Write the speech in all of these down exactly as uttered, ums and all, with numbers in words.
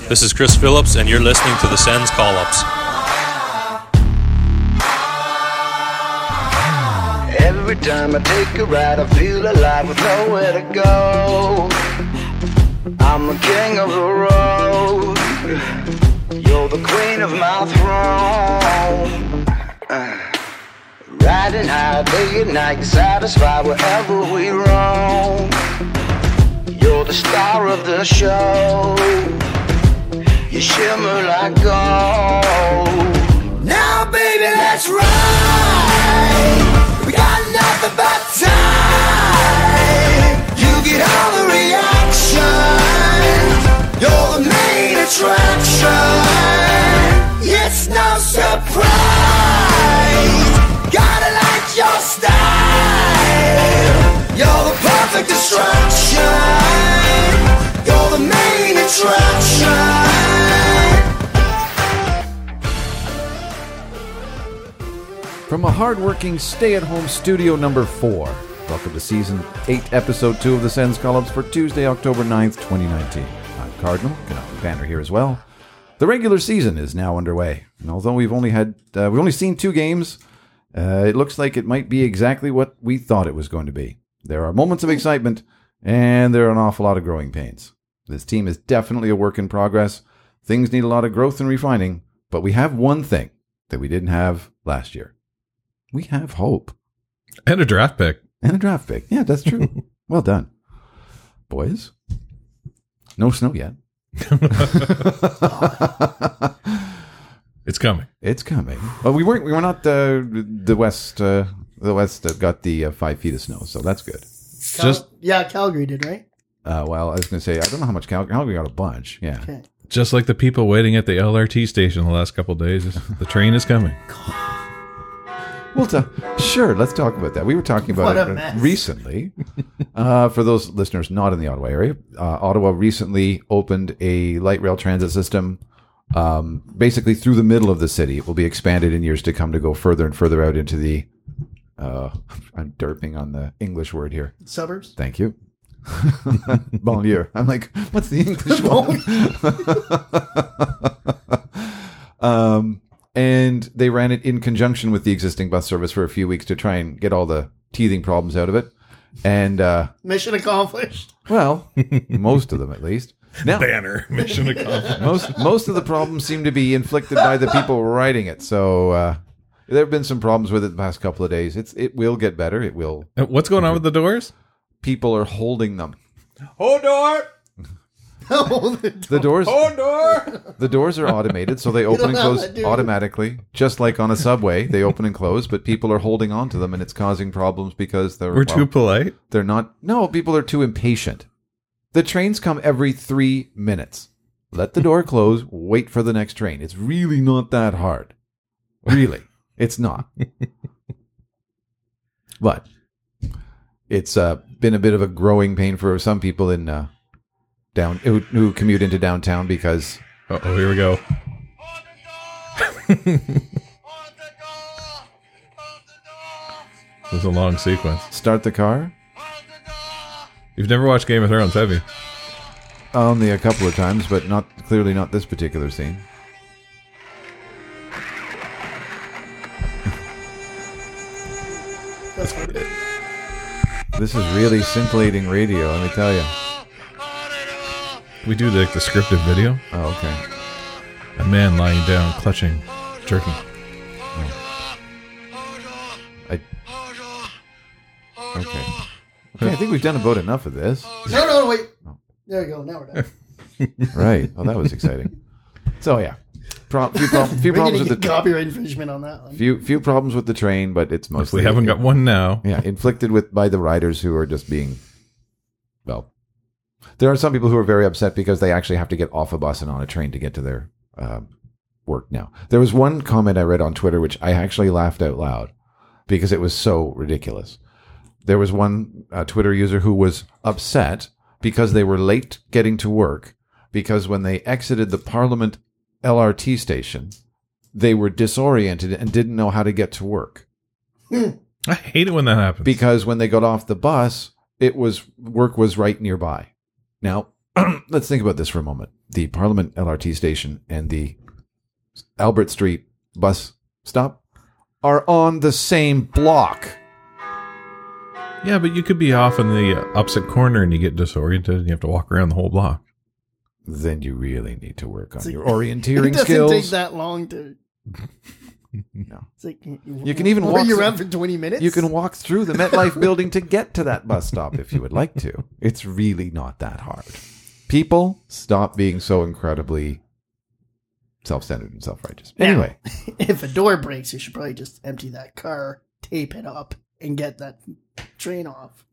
This is Chris Phillips, and you're listening to the Sens Call-Ups. Every time I take a ride, I feel alive with nowhere to go. I'm the king of the road. You're the queen of my throne. Uh, riding high day and night, satisfied wherever we roam. You're the star of the show. You shimmer like gold. Now, baby, let's ride. We got nothing but time. You get all the reaction. You're the main attraction. It's no surprise. Gotta like your style. You're the perfect distraction. You're the main attraction. From a hard-working stay-at-home studio number four, welcome to Season eight, Episode two of the Sens Call-Ups for Tuesday, October ninth, twenty nineteen. I'm Cardinal, Canadian Banner here as well. The regular season is now underway, and although we've only had uh, we've only seen two games, uh, it looks like it might be exactly what we thought it was going to be. There are moments of excitement, and there are an awful lot of growing pains. This team is definitely a work in progress. Things need a lot of growth and refining, but we have one thing that we didn't have last year. We have hope. And a draft pick. And a draft pick. Yeah, that's true. Well done. Boys, no snow yet. It's coming. It's coming. Well, we weren't. We were not uh, the west. Uh, the west uh, got the uh, five feet of snow, so that's good. Cal- Just yeah, Calgary did, right? Uh, well, I was going to say I don't know how much Cal- Calgary got a bunch. Yeah. Okay. just like the people waiting at the L R T station the last couple of days. The train is coming. Well, t- sure. Let's talk about that. We were talking about What a it mess. recently. Uh, for those listeners not in the Ottawa area, uh, Ottawa recently opened a light rail transit system. Um, basically, through the middle of the city, it will be expanded in years to come to go further and further out into the. Uh, I'm derping on the English word here. Suburbs? Thank you. Banlieue. I'm like, what's the English one? um, and they ran it in conjunction with the existing bus service for a few weeks to try and get all the teething problems out of it. And, uh, Mission accomplished. well, most of them at least. Now, Banner. Mission accomplished. most most of the problems seem to be inflicted by the people riding it. So uh, there have been some problems with it the past couple of days. It's it will get better. It will. And what's going on with the doors? People are holding them. Hold door. Oh, the The doors. Hold door. The doors are automated, so they open and don't have close to do- automatically, just like on a subway. They open and close, but people are holding on to them, and it's causing problems because they're We're too well, polite. they're not. No, people are too impatient. The trains come every three minutes. Let the door close. Wait for the next train. It's really not that hard. Really, it's not. But it's uh, been a bit of a growing pain for some people in uh, down who, who commute into downtown because. Uh oh, here we go. This is a long sequence. Start the car. You've never watched Game of Thrones, have you? Only a couple of times, but not clearly not this particular scene. That's what it This is really scintillating radio, let me tell you. We do like the scripted video. Oh, okay. A man lying down, clutching jerky. I, okay. Okay, I think we've done about enough of this. No, no, wait. There you go. Now we're done. Right. Oh, that was exciting. So, yeah. Pro- few, pro- few We're problems going with to the get copyright infringement on that one. few few problems with the train, but it's If mostly we haven't got one now. yeah inflicted with by the riders who are just being well. There are some people who are very upset because they actually have to get off a bus and on a train to get to their uh, work now. There was one comment I read on Twitter which I actually laughed out loud because it was so ridiculous. There was one uh, Twitter user who was upset because they were late getting to work because when they exited the Parliament L R T station, they were disoriented and didn't know how to get to work. I hate it when that happens. Because when they got off the bus, it was work was right nearby. Now, let's think about this for a moment. The Parliament L R T station and the Albert Street bus stop are on the same block. Yeah, but you could be off in the uh, opposite corner and you get disoriented and you have to walk around the whole block. Then you really need to work on It's your like- orienteering It doesn't skills. take that long to. No. It's like you, You can even were walk you through- around for twenty minutes. You can walk through the MetLife building to get to that bus stop if you would like to. It's really not that hard. People, stop being so incredibly self-centered and self-righteous. Now, Anyway, if a door breaks, you should probably just empty that car, tape it up, and get that train off.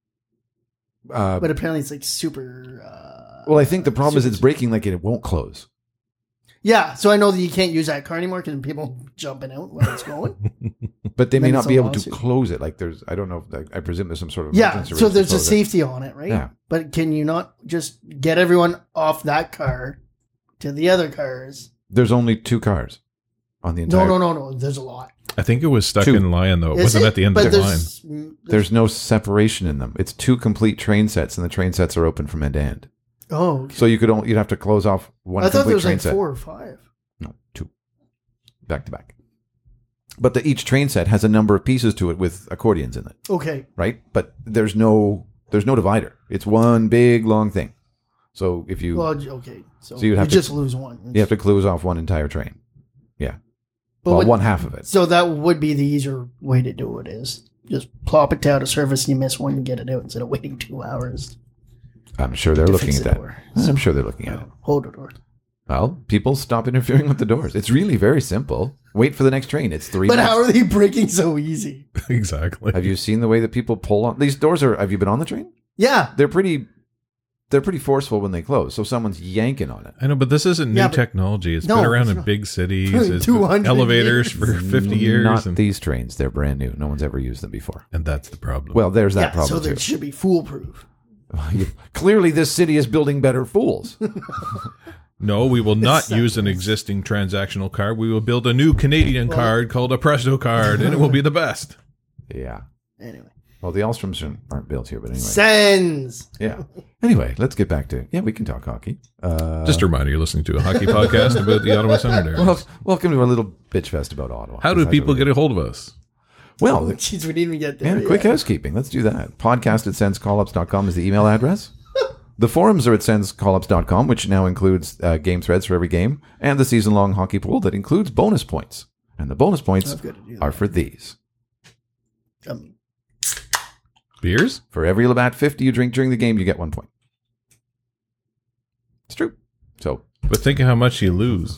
uh, But apparently, it's like super. Uh, well, I think the problem is super- it's breaking like it won't close. Yeah, so I know that you can't use that car anymore because people jumping out while it's going. But they may Then not it's be a able to lawsuit. close it. Like there's, I don't know. If, I presume there's some sort of Yeah, emergency so to there's a close it. safety on it, right? Yeah. But can you not just get everyone off that car to the other cars? There's only two cars on the entire. No, no, no, no. There's a lot. I think it was stuck Two. in line, though. It Is wasn't it? at the end But of the line. there's, there's, There's no separation in them. It's two complete train sets, and the train sets are open from end to end. Oh, okay. So you could only you'd have to close off one I thought complete there was train like set. four or five. No, two. Back to back. But the, each train set has a number of pieces to it with accordions in it, Okay. right? But there's no there's no divider. It's one big long thing. So if you Well, okay. So, So you'd have you to- just lose one. you have to close off one entire train. Yeah. But well, what- one half of it. So that would be the easier way to do it is just plop it down to service. You miss one, you get it out instead of waiting two hours. I'm sure they're to looking fix at the that. door. I'm sure they're looking at it. Hold the door. Well, people stop interfering with the doors. It's really very simple. Wait for the next train. It's three But minutes. how are they breaking so easy? Exactly. Have you seen the way that people pull on these doors? Are have you been on the train? Yeah. They're pretty. They're pretty forceful when they close. So someone's yanking on it. I know, but this isn't new Yeah, but- technology. It's No, been around it's in not. big cities. It's two hundred elevators years. for fifty years. Not and, these trains. They're brand new. No one's ever used them before. and that's the problem. Well, there's that Yeah, so problem they too. should be foolproof. You- Clearly, this city is building better fools. no, we will not Exactly. use an existing transactional card. We will build a new Canadian card called a Presto card, and it will be the best. Yeah. Anyway. Well, the Alstroms aren't built here, but anyway. Sends. Yeah. Anyway, let's get back to yeah. We can talk hockey. Uh, Just a reminder, you're listening to a hockey podcast about the Ottawa Senators. well, welcome to our little bitch fest about Ottawa. How do That's people what get we- a hold of us? Well, Jeez, we didn't even get there. yeah, quick yet. housekeeping. Let's do that. Podcast at sens call ups dot com is the email address. The forums are at sens call ups dot com, which now includes uh, game threads for every game and the season-long hockey pool that includes bonus points. And the bonus points I've got to do that. are for these. Um, Beers? For every Labatt fifty you drink during the game, you get one point. It's true. So But think of how much you lose.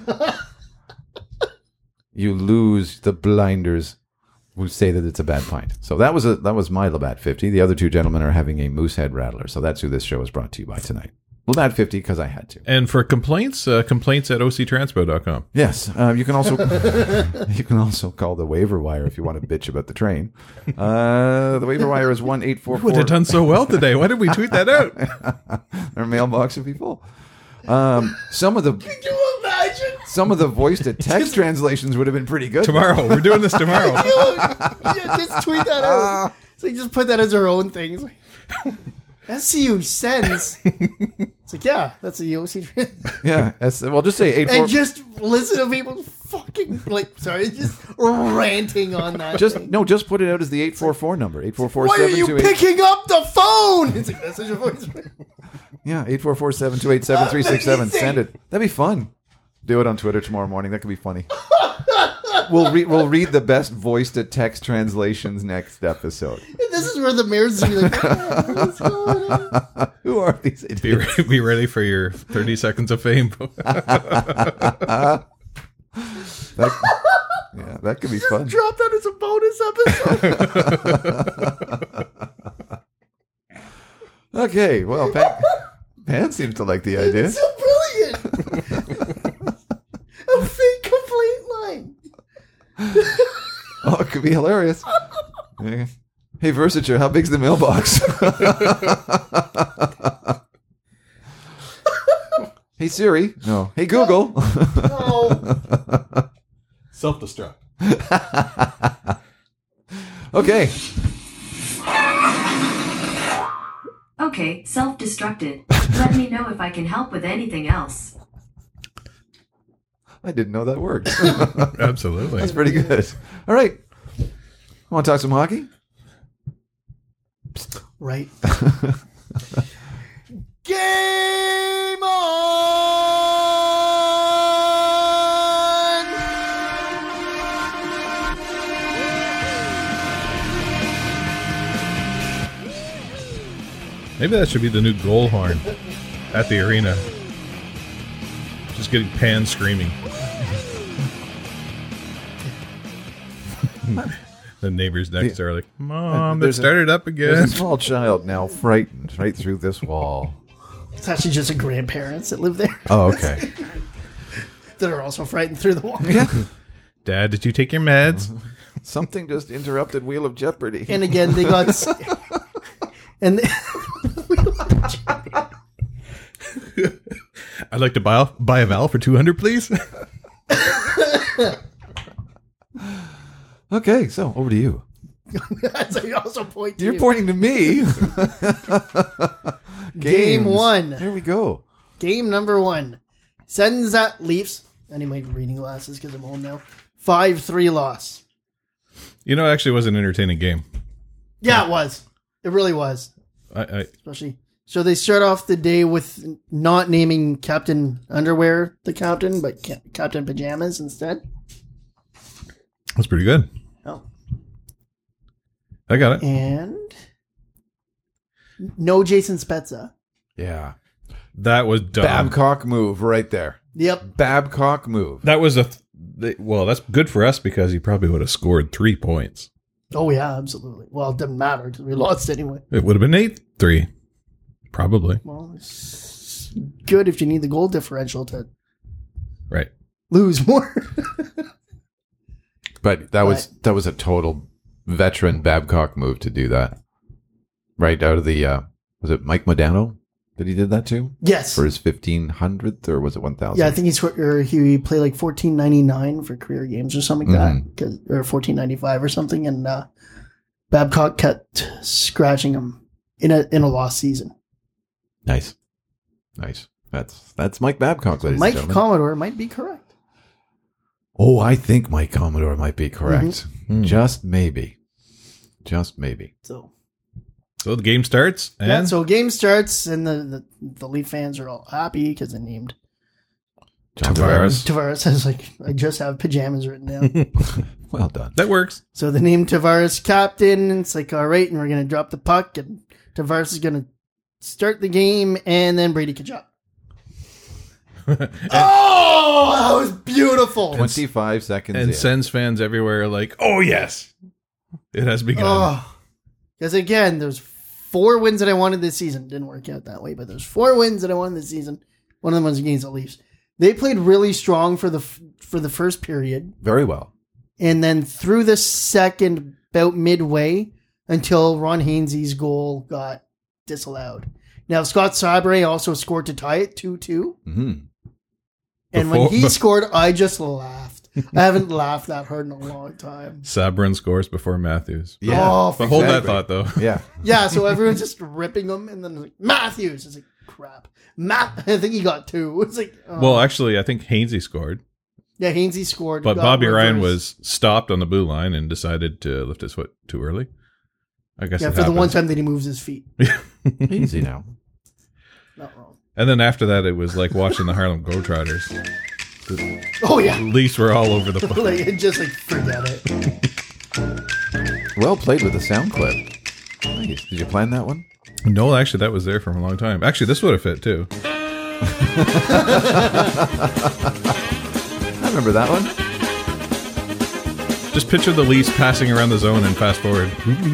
you lose the blinders who say that it's a bad pint. So that was a that was my Labatt fifty. The other two gentlemen are having a Moosehead Rattler. So that's who this show is brought to you by tonight. Labatt fifty because I had to. And for complaints, uh, complaints at o c transpo dot com. Yes, uh, you can also you can also call the waiver wire if you want to bitch about the train. Uh, the waiver wire is one eight four four. Would have done so well today. Why did we tweet that out? Our mailbox would be full. Um, some of the Can you imagine? some of the voice to text translations would have been pretty good. Tomorrow. We're doing this tomorrow. Yeah, just tweet that out. So you just put that as our own thing. It's like, S C U sends. It's like, yeah, that's a O C. Yeah, that's, well, just say eight four. And just listen to people fucking, like, sorry, just ranting on that. Just thing. no, just put it out as the eight four four number. Eight four four Why are seven you two eight. picking up the phone? It's like, that's such a voice. Yeah, eight four four seven two eight seven three six seven. Send it. That'd be fun. Do it on Twitter tomorrow morning. That could be funny. We'll read. We'll read the best voice to text translations next episode. This is where the mayor's be like, "Oh, what's going on?" Who are these Be, idiots? re- be ready for your thirty seconds of fame. That, yeah, that could be fun. Drop that as a bonus episode. Okay, well, Pan, Pan seems to like the idea. So brilliant. A fake complaint line. Oh, it could be hilarious. Yeah. Hey, Versature, how big's the mailbox? Hey, Siri. No. Hey, Google. Oh, Self-destruct. Okay. Okay, self-destructed. Let Let me know if I can help with anything else. I didn't know that worked. Absolutely. That's pretty good. All right. Want to talk some hockey? Right. Game on! Maybe that should be the new goal horn at the arena. Just getting pan screaming. The neighbors next are like, Mom, it There's a- started up There's again. a small child now frightened right through this wall. It's actually just the grandparents that live there Oh, okay. that are also frightened through the wall. Yeah. Dad, did you take your meds? Something just interrupted Wheel of Jeopardy. And again, they got... s- and they, I'd like to buy, buy a valve for two hundred, please. Okay, so over to you. so you also point to You're you. pointing to me. Game Games. one. There we go. Game number one. Sends at Leafs. I need my reading glasses because I'm home now. five three loss. You know, it actually was an entertaining game. Yeah, it was. It really was. I, I Especially. So they start off the day with not naming Captain Underwear the captain, but Ca- Captain Pajamas instead. was pretty good. Oh. I got it. And no Jason Spezza. Yeah. That was dumb. Babcock move right there. Yep. Babcock move. That was a th- they, well. That's good for us because he probably would have scored three points. Oh, yeah, absolutely. Well, it doesn't matter because we lost anyway. It would have been eight three, probably. Well, it's good if you need the goal differential to Right. lose more. But that was that was a total veteran Babcock move to do that. Right out of the uh was it Mike Modano that he did that to? Yes. For his fifteen hundredth or was it one thousand? Yeah, I think he's or he played like fourteen ninety nine for career games or something like Mhm. that, 'cause- or fourteen ninety five or something, and uh, Babcock kept scratching him in a in a lost season. Nice. Nice. That's that's Mike Babcock, ladies Mike and gentlemen. Commodore might be correct. Oh, I think Mike Commodore might be correct. Mm-hmm. Just maybe. Just maybe. So So the game starts, and yeah, so game starts, and the the, the Leaf fans are all happy because they named John Tavares. Tavares. I was like, I just have pajamas written down. Well done. that works. So they named Tavares captain. And it's like, all right, and we're gonna drop the puck, and Tavares is gonna start the game, and then Brady Kachuk. Oh, that was beautiful. Twenty-five seconds And in. Sens fans everywhere are like, "Oh yes, it has begun." Oh, because again, there's four wins that I wanted this season. Didn't work out that way, but there's four wins that I wanted this season. One of them was against the Leafs. They played really strong for the for the first period, Very well. and then through the second, about midway, until Ron Hainsey's goal got disallowed. Now Scott Sabre also scored to tie it two two. hmm And Before- when he bef- scored, I just laughed. I haven't laughed that hard in a long time. Sabrin scores before Matthews. Yeah. Oh, But hold that Exactly. thought, though. Yeah. Yeah, so everyone's just ripping him, and then like, Matthews. It's like, crap. Matt, I think he got two. It's like, oh. Well, actually, I think Hainsey scored, yeah, Hainsey scored. but got Bobby Ryan reversed. was stopped on the blue line and decided to lift his foot too early. I guess Yeah, it for the one happens. time that he moves his feet. Easy now. Not wrong. And then after that, it was like watching the Harlem Globetrotters. Oh, yeah. Leafs were all over the place. Like, just like, forget it. Well played with the sound clip. Nice. Did you plan that one? No, actually, that was there for a long time. Actually, this would have fit too. I remember that one. Just picture the Leafs passing around the zone and fast forward.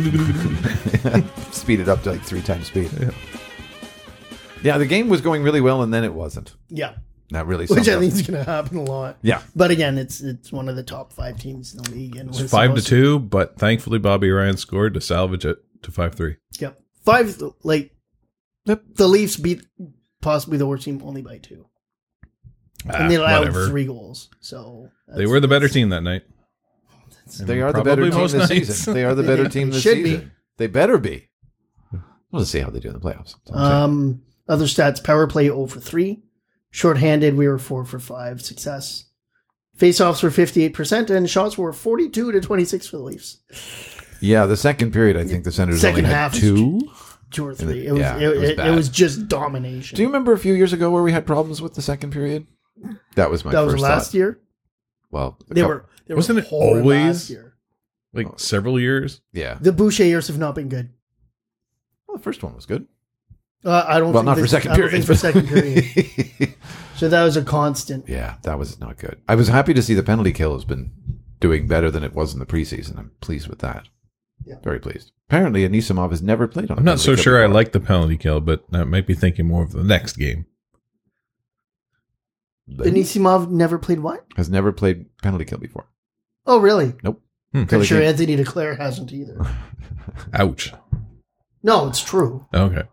Speed it up to like three times speed. Yeah. Yeah, the game was going really well, and then it wasn't. Yeah. That really Which summed I up. think is going to happen a lot. Yeah. But again, it's it's one of the top five teams in the league. And It's we're five to supposed two, but thankfully Bobby Ryan scored to salvage it to five three. Yep. Five, like, Yep. the Leafs beat possibly the worst team only by two. Ah, and they allowed whatever. three goals. So They that's- were the better team that night. They are the Probably better team most this nights. season. They are the better team They this should be. season. They better be. We'll just see how they do in the playoffs. That's all I'm saying. Um, Other stats, power play zero for three. Shorthanded, we were four for five. Success. Faceoffs were fifty-eight percent, and shots were forty-two to twenty-six for the Leafs. Yeah, the second period, I think the Senators Second only half had is two. Two or three. It was, Yeah, it, it was it, it bad. was just domination. Do you remember a few years ago where we had problems with the second period? That was my that first was last thought. year? Well, a They cou- were, they Wasn't were it horrid always- last year. Like several years. Yeah. The Boucher years have not been good. Well, the first one was good. Uh, I don't Well, think not for this- second I don't period. think for second period. So that was a constant. Yeah, that was not good. I was happy to see the penalty kill has been doing better than it was in the preseason. I'm pleased with that. Yeah. Very pleased. Apparently, Anisimov has never played on a I'm not penalty so kill sure I before. like the penalty kill, but I might be thinking more of the next game. Anisimov never played what? Has never played penalty kill before. Oh, really? Nope. Hmm. Until I'm he sure came- Anthony DeClaire hasn't either. Ouch. No, it's true. Okay.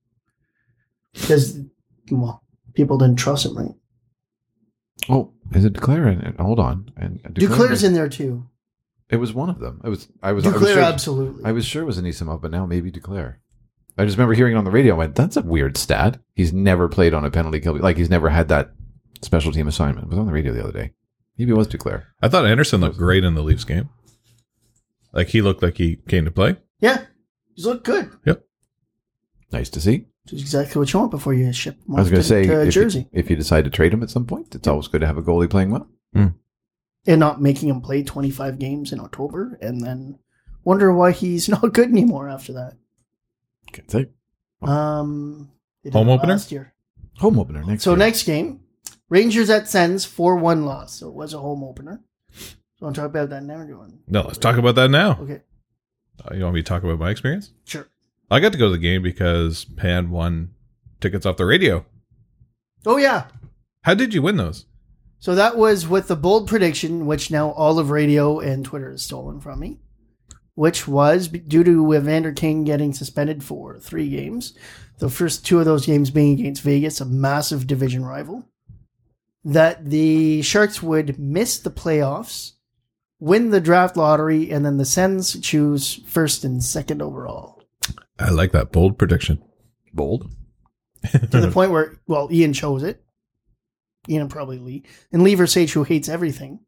Because, well, people didn't trust him, right? Oh, is it Declare in it? Hold on. And DeClaire's in there, too. It was one of them. It was. I was. I was DeClaire, sure, absolutely. I was sure it was Anisimov, but now maybe Declare. I just remember hearing it on the radio. I went, "That's a weird stat. He's never played on a penalty kill. Like he's never had that special team assignment." It was on the radio the other day. Maybe it was Declare. I thought Anderson looked great in the Leafs game. Like he looked like he came to play. Yeah. He's looked good. Yep. Nice to see. Which is exactly what you want before you ship him I was off going to to, say, to if Jersey. you, if you decide to trade him at some point, it's always good to have a goalie playing well. And not making him play twenty-five games in October and then wonder why he's not good anymore after that. Can't say. Um, they did Home it opener? last year. Home opener next So year. next game, Rangers at Sens, four one loss. So it was a home opener. So I'll talk about that now. Doing No, let's talk about that now. Okay, Uh, you want me to talk about my experience? sure. I got to go to the game because Pan won tickets off the radio. Oh, yeah. How did you win those? So that was with the bold prediction, which now all of radio and Twitter has stolen from me, which was due to Evander King getting suspended for three games. The first two of those games being against Vegas, a massive division rival, that the Sharks would miss the playoffs, win the draft lottery, and then the Sens choose first and second overall. I like that bold prediction. Bold. To the point where, well, Ian chose it. Ian and probably Lee. And Lee Versage, who hates everything.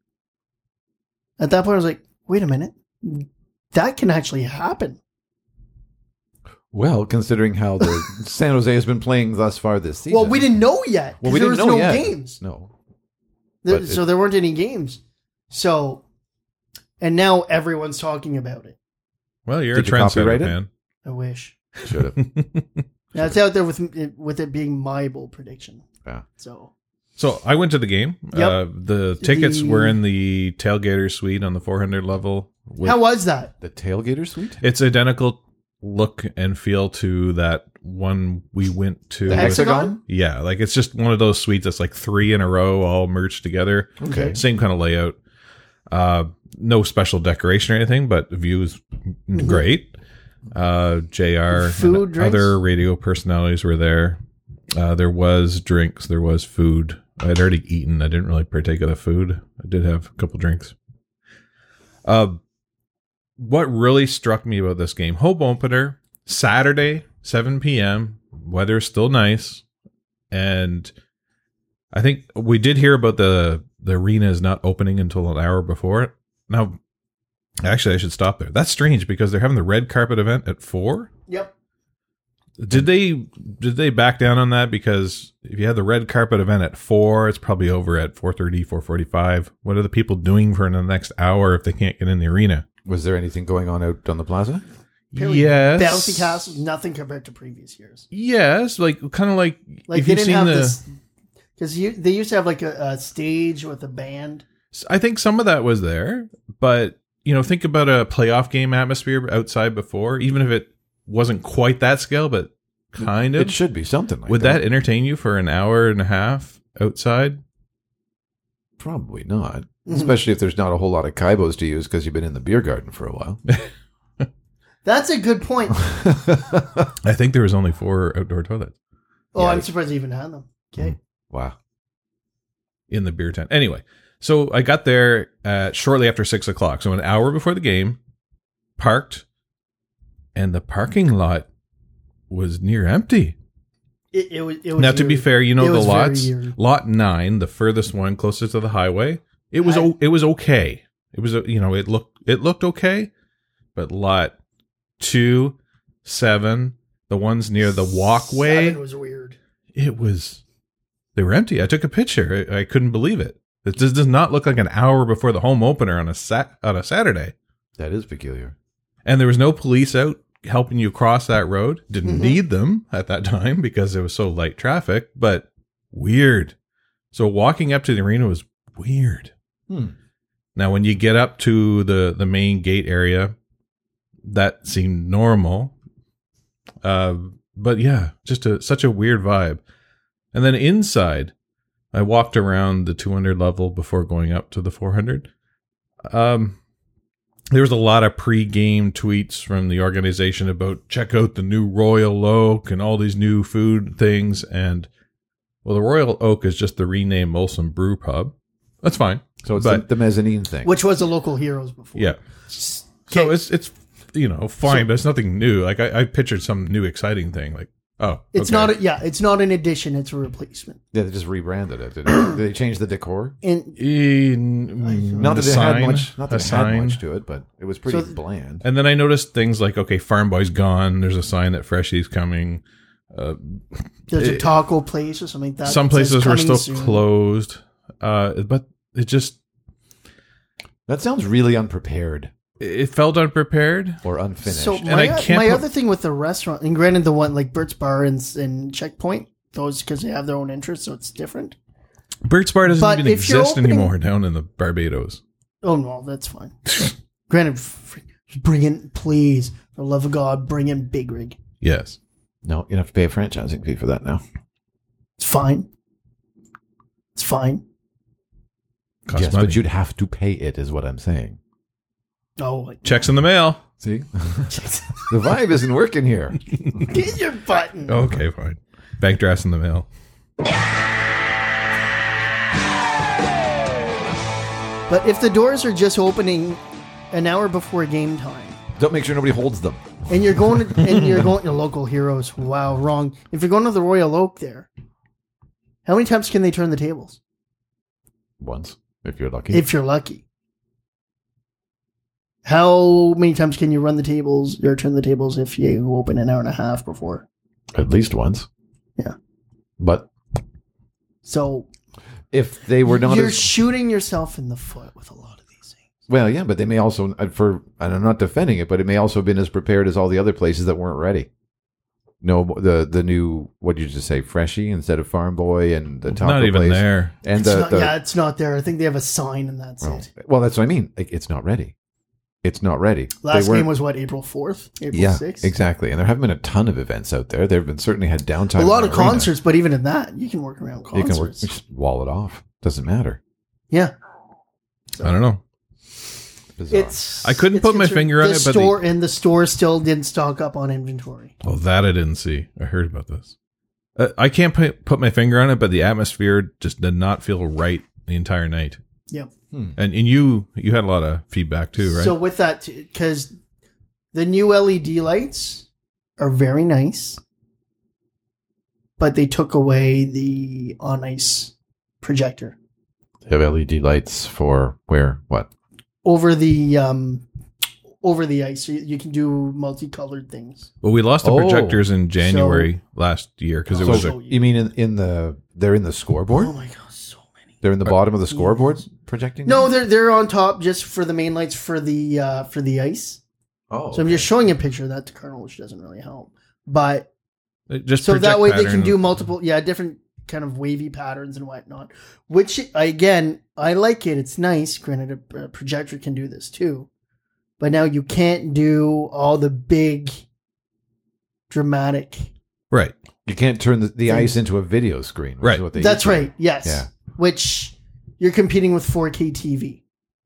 At that point, I was like, wait a minute. That can actually happen. Well, considering how the San Jose has been playing thus far this season. Well, we didn't know yet. 'cause Well, we there didn't was know no yet. games. No. There- But so it- there weren't any games. So, and now everyone's talking about it. Well, you're Did a you copyright trendsetter, it? man. I wish. Should have. Now, it's out there with it, with it being my bold prediction. Yeah. So, So I went to the game. Yep. Uh, the tickets The- were in the tailgater suite on the four hundred level. with- how was that? The Tailgater Suite? It's identical look and feel to that one we went to. The Hexagon? Yeah, like it's just one of those suites that's like three in a row, all merged together. Okay. Same kind of layout. Uh, no special decoration or anything, but the view is great. Uh, J R Food, and drinks? other radio personalities were there. Uh, there was drinks. There was food. I had already eaten. I didn't really partake of the food. I did have a couple drinks. Uh, what really struck me about this game, home opener, Saturday, seven p.m., weather's still nice. And I think we did hear about the, the arena is not opening until an hour before it. Now, actually, I should stop there. That's strange because they're having the red carpet event at four. Yep. Did they did they back down on that? Because if you had the red carpet event at four, it's probably over at four thirty, four forty-five. What are the people doing for the next hour if they can't get in the arena? Was there anything going on out on the plaza? Apparently Yes. Bouncy castles, nothing compared to previous years. Yes, like kind of like, Like if they you've didn't seen have the, this because they used to have like a, a stage with a band. I think some of that was there, but you know, think about a playoff game atmosphere outside before, even if it wasn't quite that scale, but kind of. It should be something like Would that. that entertain you for an hour and a half outside? Probably not. Mhm. Especially if there's not a whole lot of Kaibos to use because you've been in the beer garden for a while. That's a good point. I think there was only four outdoor toilets Oh, Yeah. I'm surprised they even had them. Okay. Wow. in the beer tent. Anyway, so I got there uh, shortly after six o'clock, so an hour before the game, parked, and the parking lot was near empty. It, it was. It was Now, to be eerie. fair, you know It the was very lots. eerie. Lot nine, the furthest one, closest to the highway. It was I- o- it was okay. It was a- you know it looked it looked okay, but lot two, seven, the ones near the walkway, Seven was weird. it was they were empty. I took a picture. I, I couldn't believe it. It just does not look like an hour before the home opener on a sat on a Saturday, That is peculiar. and there was no police out helping you cross that road. Didn't Mhm. need them at that time because there was so light traffic, but weird. So walking up to the arena was weird. Hmm. Now, when you get up to the, the main gate area, that seemed normal. Uh, but yeah, just a, such a weird vibe. And then inside, I walked around the two hundred level before going up to the four hundred. Um, there was a lot of pre-game tweets from the organization about check out the new Royal Oak and all these new food things. And, well, the Royal Oak is just the renamed Molson Brew Pub. That's fine. So it's But- the, the mezzanine thing. Which was the local heroes before. Yeah. So it's it's you know fine, but it's nothing new. Like I, I pictured some new exciting thing. Like oh, It's okay. not. A, yeah, it's not an addition. It's a replacement. Yeah, they just rebranded it. Did, did they change the decor? And Eh, mm, Not that the it sign, had much. Not a that it had sign. much to it, but it was pretty So th- bland. And then I noticed things like okay, Farm Boy's gone. There's a sign that Freshy's coming. Uh, there's a it- taco place or something like that. some that says places were coming still soon. closed, uh, but it just That sounds really unprepared it felt unprepared. or unfinished. So And my, I can't my put- other thing with the restaurant, and granted the one like Bert's Bar and, and Checkpoint, those because they have their own interests, so it's different. Bert's Bar doesn't But even if you're exist opening- anymore down in the Barbados. Oh no, that's fine. Granted, f- bring in, please, for the love of God, bring in Big Rig. Yes. No, you have to pay a franchising fee for that now. It's fine. It's fine. Costs yes, money. but you'd have to pay it, is what I'm saying. Oh, like, Checks in the mail. See, the vibe isn't working here. get your button. Okay, fine. Bank drafts in the mail. But if the doors are just opening an hour before game time, Don't make sure nobody holds them. and you're going to, and you're going to local heroes, wow, wrong. If you're going to the Royal Oak there, how many times can they turn the tables? Once, if you're lucky. If you're lucky. How many times can you run the tables or turn the tables if you open an hour and a half before? At least once. Yeah. But So if they were not you're as, shooting yourself in the foot with a lot of these things. well, yeah, but they may also, uh, for, and I'm not defending it, but it may also have been as prepared as all the other places that weren't ready. No, the the new, what did you just say, Freshie instead of Farm Boy and the taco Not even place. there. And It's the, not, the yeah, it's not there. I think they have a sign and that's oh, it. well, that's what I mean. Like, it's not ready. It's not ready. Last They weren't- game was what, April fourth? April yeah, sixth? exactly. And there haven't been a ton of events out there. There have been certainly had downtime. A lot in of the arena. concerts, but even in that, you can work around You concerts. can work, just wall it off. Doesn't matter. Yeah. I don't know. Bizarre. It's I couldn't it's put my concerned- finger on the it, but the- store and the store still didn't stock up on inventory. Oh, that I didn't see. I heard about this. Uh, I can't put, put my finger on it, but the atmosphere just did not feel right the entire night. Yeah. And and you you had a lot of feedback too, right? So with that, because the new L E D lights are very nice, but they took away the on ice projector They have L E D lights for where? What? over the um over the ice. So you, you can do multicolored things. well, we lost the Oh. projectors in January last year because it So- was so a, You mean in, in the, they're in the scoreboard? Oh my god, so many. They're in the bottom of the scoreboard projecting? No, them? they're they're on top just for the main lights for the uh for the ice. Oh. So I'm just showing a picture of that to Colonel, which doesn't really help. But it just so that project way they can pattern. do multiple, yeah, different kind of wavy patterns and whatnot. Which again, I like it. It's nice. Granted, a, a projector can do this too, but now you can't do all the big, dramatic. right. You can't turn the, the Things. ice into a video screen. Which Right. Is what they That's used to do. right. Yes. Yeah. Which you're competing with four K T V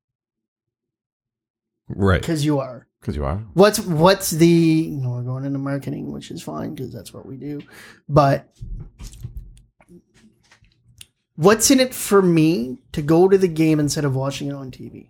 Right. because you are. Because you are. What's what's the? You know, we're going into marketing, which is fine because that's what we do. But what's in it for me to go to the game instead of watching it on T V?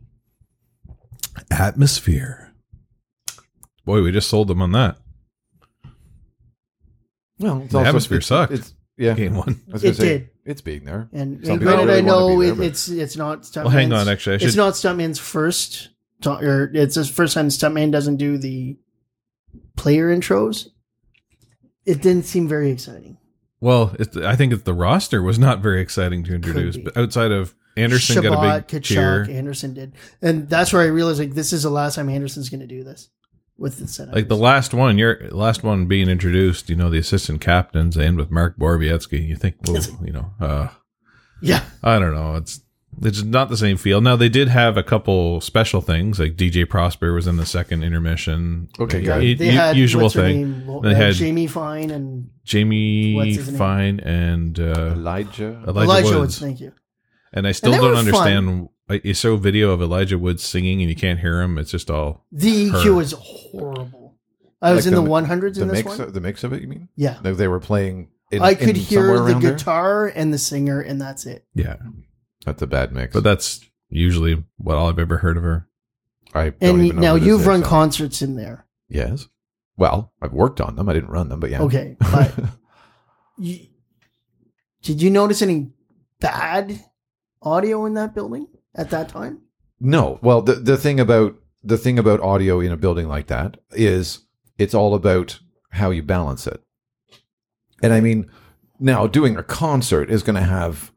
Atmosphere. Boy, we just sold them on that. Well, it's The atmosphere it's, sucked. It's, yeah, Game one. I was gonna It say, did. It's being there. And, Some and people granted, really I know wanna be it, there, but- it's it's not Stuntman's. Well, hang on, actually, I it's should- not Stuntman's first. to- Or it's his first time Stuntman doesn't do the player intros. It didn't seem very exciting. Well, it's, I think it's the roster was not very exciting to introduce, be. but outside of Anderson got a Shabbat, big Kachuk, cheer. Anderson did, and that's where I realized like this is the last time Anderson's going to do this with the setup. Like the last one, your last one being introduced, you know, the assistant captains and with Mark Borowiecki, you think, well, you know, uh, yeah, I don't know. It's it's not the same feel. Now they did have a couple special things, like D J Prosper was in the second intermission. Okay, Like, got u- it. they u- had usual what's her thing. name? They Uh, had Jamie Fine and Jamie What's his name? Fine and uh, Elijah. Elijah, Elijah Woods. Woods. Thank you. And I still they don't were understand. Like, you saw a video of Elijah Woods singing and you can't hear him. It's just all The E her. Q was horrible. I was Like in the, mi- one hundreds the in this mix, one. of, the mix of it. You mean? Yeah, Like they were playing. In, I could in hear somewhere the around there? guitar and the singer, and that's it. yeah. That's a bad mix. But that's usually what all I've ever heard of her. I don't And even know now who this you've is, run so- concerts in there. Yes. Well, I've worked on them. I didn't run them, but yeah. Okay, but you, did you notice any bad audio in that building at that time? No. Well, the the thing about the thing about audio in a building like that is it's all about how you balance it. And I mean, now doing a concert is going to have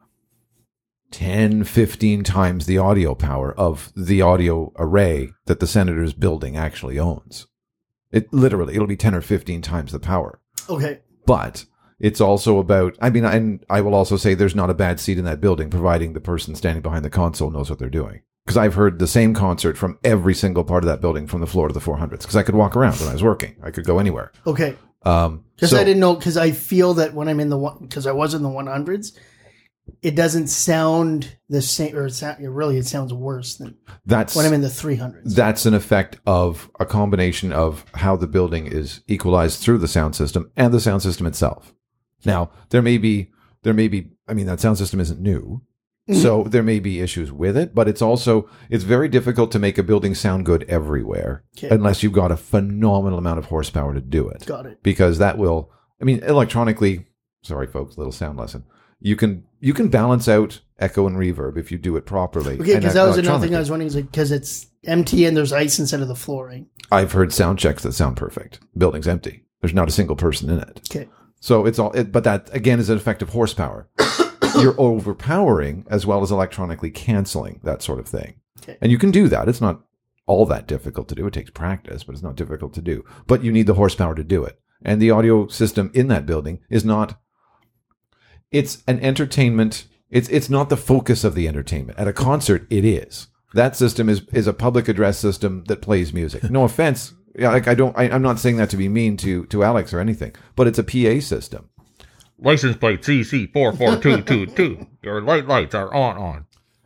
ten, fifteen times the audio power of the audio array that the Senators building actually owns. It literally, it'll be ten or fifteen times the power. Okay, But it's also about, I mean, and I will also say there's not a bad seat in that building, providing the person standing behind the console knows what they're doing. Because I've heard the same concert from every single part of that building from the floor to the four hundreds. Because I could walk around when I was working. I could go anywhere. okay. Um, Because so- I didn't know. Because I feel that when I'm in the one, because I was in the one hundreds, it doesn't sound the same, or it sound, really, it sounds worse than that's when I'm in the three hundreds. that's an effect of a combination of how the building is equalized through the sound system and the sound system itself. Now, there may be, there may be, I mean, that sound system isn't new. So there may be issues with it, but it's also, it's very difficult to make a building sound good everywhere Okay. unless you've got a phenomenal amount of horsepower to do it. Got it. Because that will, I mean, electronically, sorry folks, little sound lesson. You can, you can balance out echo and reverb if you do it properly. Okay, and because that was another thing electronically. I was wondering, is like because it's empty and there's ice instead of the flooring. I've heard sound checks that sound perfect. Building's empty. There's not a single person in it. Okay, So it's all, it, but that again is an effect of horsepower. You're overpowering as well as electronically canceling, that sort of thing. Okay. And you can do that. It's not all that difficult to do. It takes practice, but it's not difficult to do. But you need the horsepower to do it. And the audio system in that building is not, it's an entertainment. It's, it's not the focus of the entertainment. At a concert, it is. That system is, is a public address system that plays music. No offense. Yeah, like I don't, I, I'm not saying that to be mean to, to Alex or anything, but it's a P A system. License plate C C four four two two two. Your light lights are on on.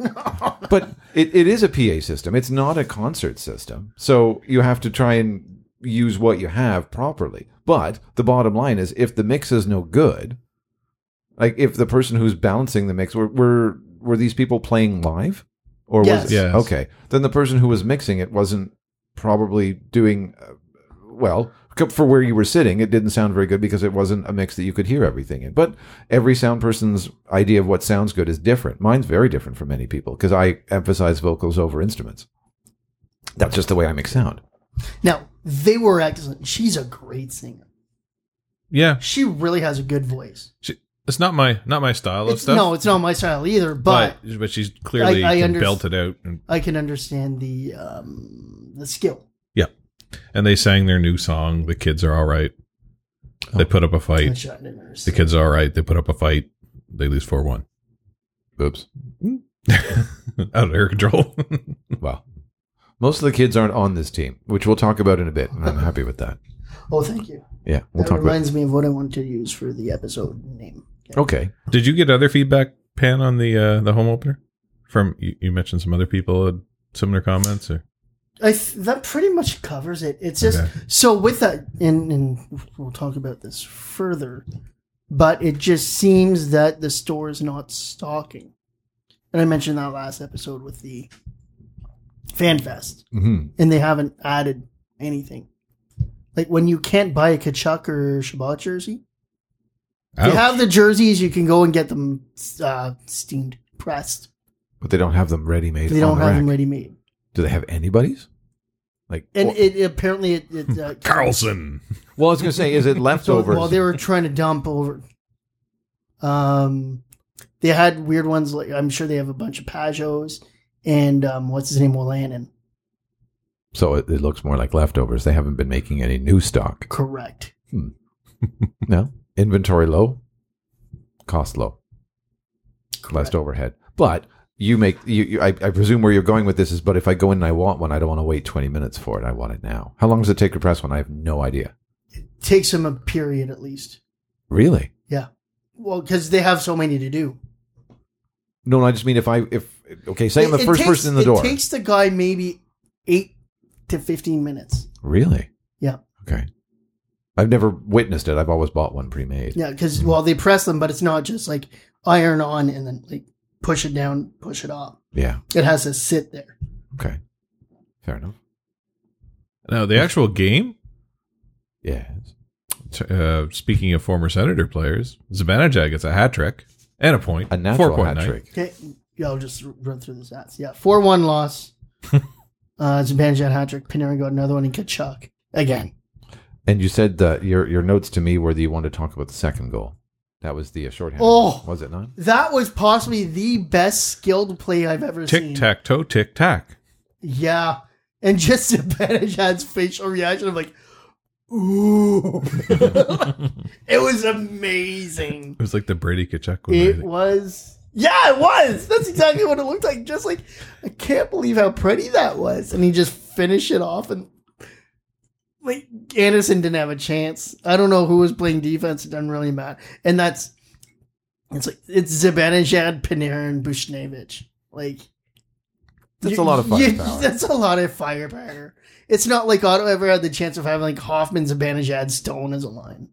But it, it is a P A system. It's not a concert system. So you have to try and use what you have properly. But the bottom line is if the mix is no good, like if the person who's balancing the mix, were were, were these people playing live? Or Yes. was it? Yes. Okay. Then the person who was mixing it wasn't probably doing, uh, well, for where you were sitting, it didn't sound very good because it wasn't a mix that you could hear everything in. But every sound person's idea of what sounds good is different. Mine's very different from many people because I emphasize vocals over instruments. That's just the way I make sound. now they were excellent. She's a great singer. Yeah, She really has a good voice. she, it's not my not my style of It's, stuff. no, it's not my style either. But, but but she's clearly I- I can underst- belt it out. And, I can understand the um, the skill. yeah, and they sang their new song. The kids are all right. They put up a fight. Which I didn't The understand. kids are all right. They put up a fight. They lose four one. Oops. Out of their control. Well, most of the kids aren't on this team, which we'll talk about in a bit, and I'm happy with that. Oh, thank you. Yeah, we'll That talk about reminds me of what I want to use for the episode name. Okay. Did you get other feedback, Pan, on the uh, the home opener? From you, you mentioned some other people had similar comments, or I th- that pretty much covers it. It's just Okay. so with that, and, and we'll talk about this further. But it just seems that the store is not stocking, and I mentioned that last episode with the FanFest, Mm-hmm. and they haven't added anything. Like when you can't buy a Kachuk or Shabbat jersey, If you Ouch. have the jerseys, you can go and get them uh, steamed, pressed. But they don't have them ready made. They don't have them ready made. Do they have anybody's? Like, And or- it apparently it, it uh, Carlson. well, I was going to say, is it So, leftovers? well, they were trying to dump over. Um, they had weird ones. Like I'm sure they have a bunch of Pajos and um, what's his name, Wolanin. so it, it looks more like leftovers. They haven't been making any new stock. Correct. No, inventory low, cost low, less overhead. But you make you. you I, I presume where you're going with this is. But if I go in and I want one, I don't want to wait twenty minutes for it. I want it now. How long does it take to press one? I have no idea. Takes them a period at least. Really? Yeah. Well, because they have so many to do. No, no. I just mean if I if okay, say I'm the It- it first takes- person in the it door. takes the guy maybe eight to fifteen minutes. Really? Yeah. Okay. I've never witnessed it. I've always bought one pre-made. Yeah, because well, they press them, but it's not just like iron on and then like push it down, push it off. Yeah. It has to sit there. Okay. Fair enough. Now, the actual game, Yes. t- uh, speaking of former Senator players, Zibanejad gets a hat trick and a point. A natural four-point hat night. trick. Okay, yeah, I'll just r- run through the stats. Yeah, four one loss. uh, Zibanejad hat trick. Panarin got another one, and Kachuk again. And you said that your your notes to me were that you wanted to talk about the second goal. That was the uh, shorthand. Oh. Was it not? That was possibly the best skilled play I've ever seen. Tic tac toe, tic tac. Yeah, and just Zibanejad's facial reaction of like, ooh, it was amazing. It was like the Brady Kachuk one. It was. Yeah, it was. That's exactly what it looked like. Just like, I can't believe how pretty that was. And he just finished it off. And like, Anderson didn't have a chance. I don't know who was playing defense. It doesn't really matter. And that's, it's like, it's Zibanejad, Panarin, Bushnevich. Like, That's you- a lot of you- firepower. That's a lot of firepower. It's not like Otto ever had the chance of having like Hoffman, Zibanejad, Stone as a line.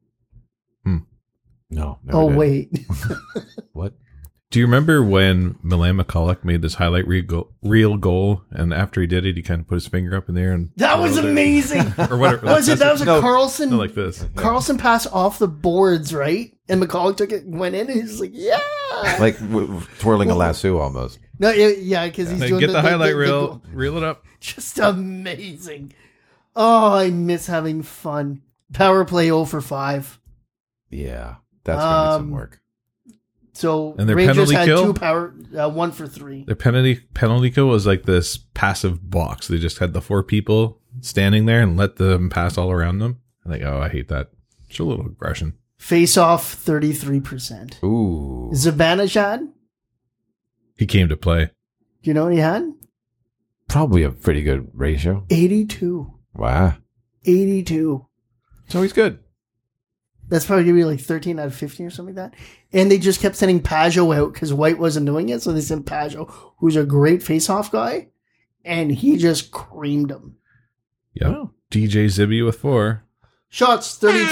No. never Oh, did. wait. What? Do you remember when Milan McCulloch made this highlight reel goal, reel goal, and after he did it, he kind of put his finger up in the air and That was twirled it? amazing. Or whatever. Was it? That was a No. Carlson. No, like this. Carlson passed off the boards, right? And McCulloch took it, went in, and he's just like, "Yeah!" Like w- w- twirling a lasso almost. No, yeah, yeah, because he's Like, doing get the, the, highlight the- reel, the- reel it up. just amazing. Oh, I miss having fun. Power play zero for five. Yeah. That's going to be some Um, work. So And their Rangers penalty had kill? two power, uh, one for three. Their penalty penalty kill was like this passive box. They just had the four people standing there and let them pass all around them. I'm like, oh, I hate that. Show a little aggression. Face off thirty-three percent. Ooh. Zibanejad, do He came to play. you know what he had? Probably a pretty good ratio. eighty-two. Wow. eighty-two. So he's good. That's probably going to be like thirteen out of fifteen or something like that. And they just kept sending Pajot out because White wasn't doing it. So they sent Pajot, who's a great face-off guy. And he just creamed him. Yeah. Oh. D J Zibby with four. Shots thirty.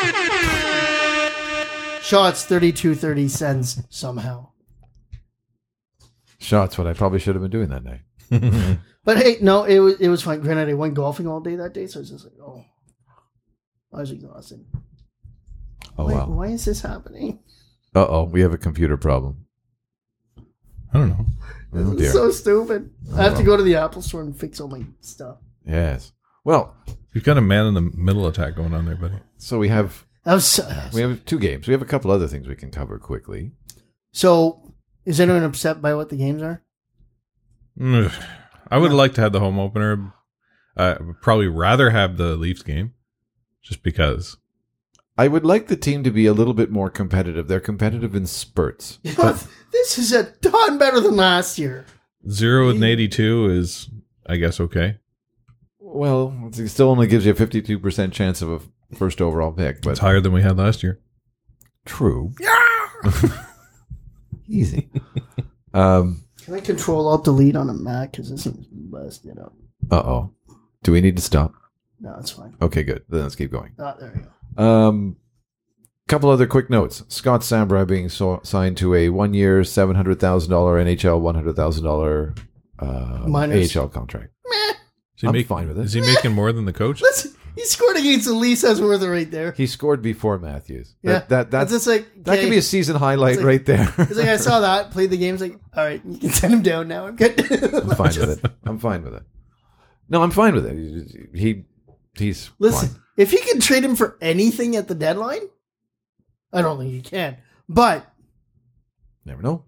Shots thirty-two thirty cents somehow. Shots, what I probably should have been doing that night. But hey, no, it was it was fine. Granted, I went golfing all day that day, so I was just like, oh, I was exhausted. Oh, Why, wow. why is this happening? Uh-oh. We have a computer problem. I don't know. Oh, This dear. is so stupid. I have to go to the Apple store and fix all my stuff. Yes. Well, You've got a man in the middle attack going on there, buddy. so we have That was so, that was- we have two games. We have a couple other things we can cover quickly. so. Is anyone upset by what the games are? Ugh. I would like to have the home opener. Uh, I would probably rather have the Leafs game, just because. I would like the team to be a little bit more competitive. They're competitive in spurts. But This is a ton better than last year. Zero and eighty-two is, I guess, okay. well, it still only gives you a fifty-two percent chance of a first overall pick, but It's higher than we had last year. true. Yeah. Easy. um Can I control alt delete on a Mac? Because this thing's busted up. uh-oh. Do we need to stop? No, it's fine. Okay, good. Then let's keep going. Oh, there we go. Um, couple other quick notes. Scott Sambra being so- signed to a one-year, seven hundred thousand dollars N H L, one hundred thousand dollars uh, A Minus. H L contract. Is he I'm make- fine with it. Is he making more than the coach? Listen, He scored against the Leafs. That's worth it right there. He scored before Matthews. Yeah, That, that that's it's just like that okay. could be a season highlight It's like- right there. It's like I saw that, played the game. It's like, all right, you can send him down now. I'm good. I'm fine with it. I'm fine with it. No, I'm fine with it. He he's Listen, fine. if you can trade him for anything at the deadline, I don't think you can. But Never know.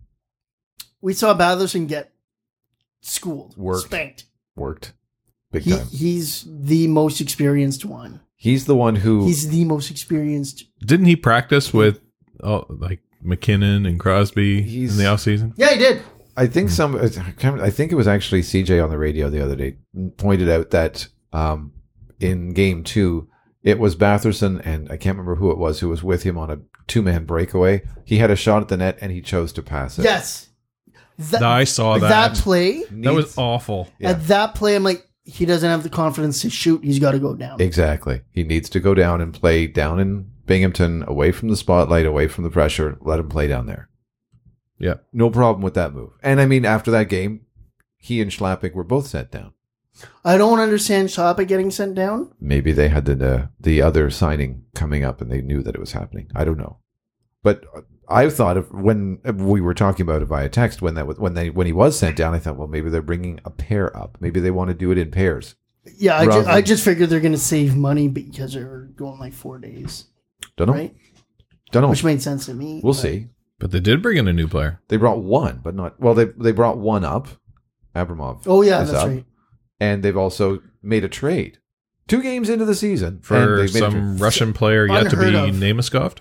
we saw Batherson get schooled, Worked. spanked. Worked big He, time. he's the most experienced one. He's the one who He's the most experienced. Didn't he practice with oh, like McKinnon and Crosby He's- in the offseason? Yeah, he did. I think some. I can't remember- I think it was actually C J on the radio the other day pointed out that um, in game two it was Batherson and I can't remember who it was who was with him on a two man breakaway. He had a shot at the net and he chose to pass it. Yes. That, I saw that. That play, That was awful. Yeah. at that play, I'm like, he doesn't have the confidence to shoot. He's got to go down. Exactly. He needs to go down and play down in Binghamton, away from the spotlight, away from the pressure. Let him play down there. Yeah. No problem with that move. And I mean, after that game, he and Schlappig were both sent down. I don't understand Chapa getting sent down. Maybe they had the uh, the other signing coming up and they knew that it was happening. I don't know. But I thought of when we were talking about it via text when that was, when they when he was sent down, I thought, well, maybe they're bringing a pair up. Maybe they want to do it in pairs. Yeah, I, Rather ju- I than- just figured they're going to save money because they're going like four days, Don't know. right? Don't know. Which made sense to me. We'll but- see. But they did bring in a new player. They brought one, but not well. They they brought one up, Abramov. Oh yeah, is that's up, right. And they've also made a trade. Two games into the season and For they've made a some trade. Russian player yet to be Unheard of. Namaskov.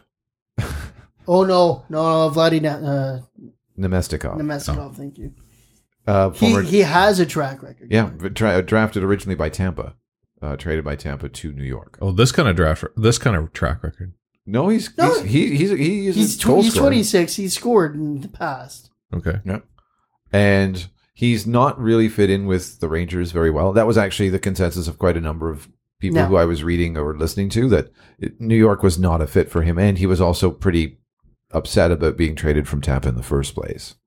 Oh no, no, no Vladdy uh, Nemestikov, Nemestikov, thank you. uh, He former he has a track record. yeah, tra- drafted originally by Tampa, uh, traded by Tampa to New York. Oh, this kind of draft, this kind of track record. No, he's No. he's he, he's he is He's a tw- goal he's scorer. twenty-six. He scored in the past. Okay. Yeah, and he's not really fit in with the Rangers very well. That was actually the consensus of quite a number of people No. who I was reading or listening to, that it, New York was not a fit for him, and he was also pretty upset about being traded from Tampa in the first place.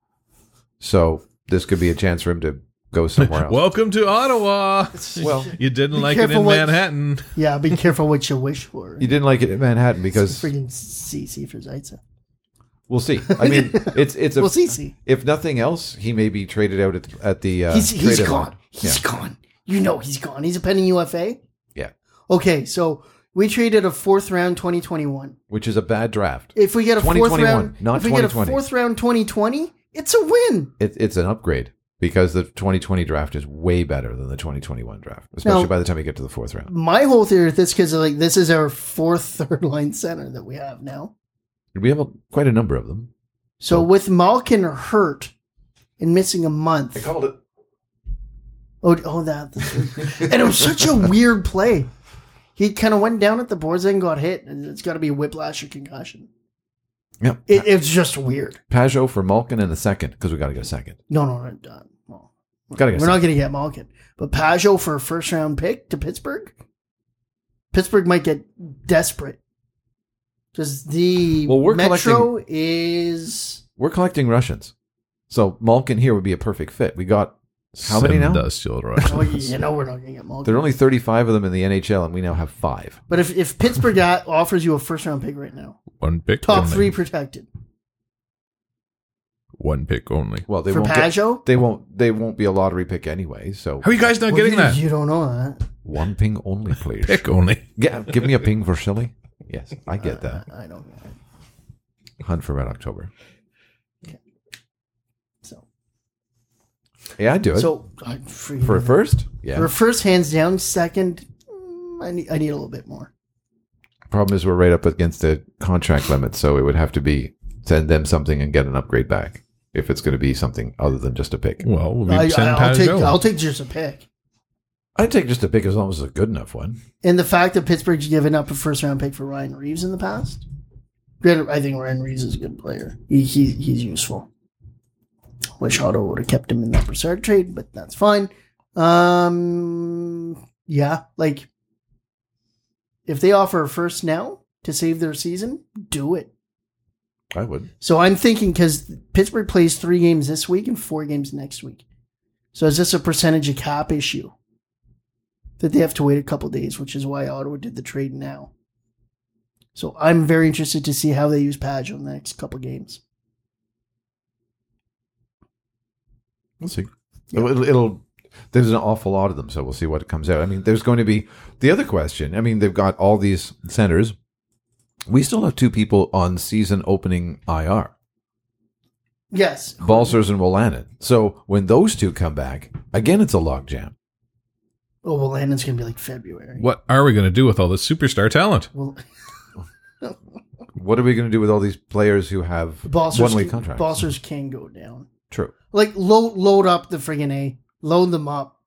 So this could be a chance for him to go somewhere else. Welcome to Ottawa. Well, You didn't Be like it careful in what- Manhattan. Yeah, be careful what you wish for. you didn't like it in Manhattan because Freaking C C for Zaitsev. we'll see. I mean, it's it's a Well, C C. if nothing else, he may be traded out at, at the uh, He's he's trade deadline. gone. He's Yeah. gone. You know he's gone. He's a pending U F A. Yeah, Okay, so we traded a fourth round twenty twenty-one. which is a bad draft. If we get a fourth twenty twenty-one, round, not if we get a twenty twenty. fourth round twenty twenty, it's a win. It, it's an upgrade because the twenty twenty draft is way better than the twenty twenty-one draft, especially Now- by the time you get to the fourth round. My whole theory with this because like this is our fourth third line center that we have now. We have a, quite a number of them. So with Malkin hurt and missing a month, called it. oh oh that, and it was such a weird play. He kind of went down at the boards and got hit, and it's got to be a whiplash or concussion. Yeah, It, it's just weird. Pajot for Malkin in a second because we got to get a second. No, no, no, no. Well, Got to get. we're A not second. going to get Malkin, but Pajot for a first round pick to Pittsburgh. Pittsburgh might get desperate because the Well, we're Metro is We're collecting Russians, so Malkin here would be a perfect fit. We got how many now? Industrial Russians. oh, you know we're not going to get Malkin. There are only thirty-five of them in the N H L, and we now have five. But if if Pittsburgh got, offers you a first round pick right now, One pick top only. three protected One pick only. Well, they for won't. Get, Pajot. they won't. They won't be a lottery pick anyway. So How are you guys not Well, getting you, that? You don't know that. one ping only, please. Pick only. Yeah, give me a ping for silly. Yes, I get that. I, I don't get it. Hunt for Red October. So Yeah, I'd do it. so I freaking for a first, yeah. For a first, hands down. Second, mm, I need I need a little bit more. Problem is, we're right up against the contract limit, so it would have to be send them something and get an upgrade back if it's going to be something other than just a pick. Well, we I, send I'll take Pajot. I'll take just a pick. I'd take just a pick as long as it's a good enough one. And the fact that Pittsburgh's given up a first round pick for Ryan Reeves in the past, granted, I think Ryan Reeves is a good player. He, he he's useful. Wish Otto would have kept him in that Broussard trade, but that's fine. Um, yeah, like if they offer a first now to save their season, do it. I would. So I'm thinking because Pittsburgh plays three games this week and four games next week. So is this a percentage of cap issue? that they have to wait a couple days, which is why Ottawa did the trade now. So I'm very interested to see how they use Padge in the next couple games. We'll see. It'll, it'll. There's an awful lot of them, so we'll see what comes out. I mean, there's going to be the other question. I mean, they've got all these centers. We still have two people on season opening I R. Yes. Balsers and Wolanin. So when those two come back, again, it's a logjam. Oh, well, Landon's going to be like February. What are we going to do with all this superstar talent? Well, What are we going to do with all these players who have Balsers one-way can, contracts? Balsers can go down. True. Like, load, load up the friggin' A. Load them up.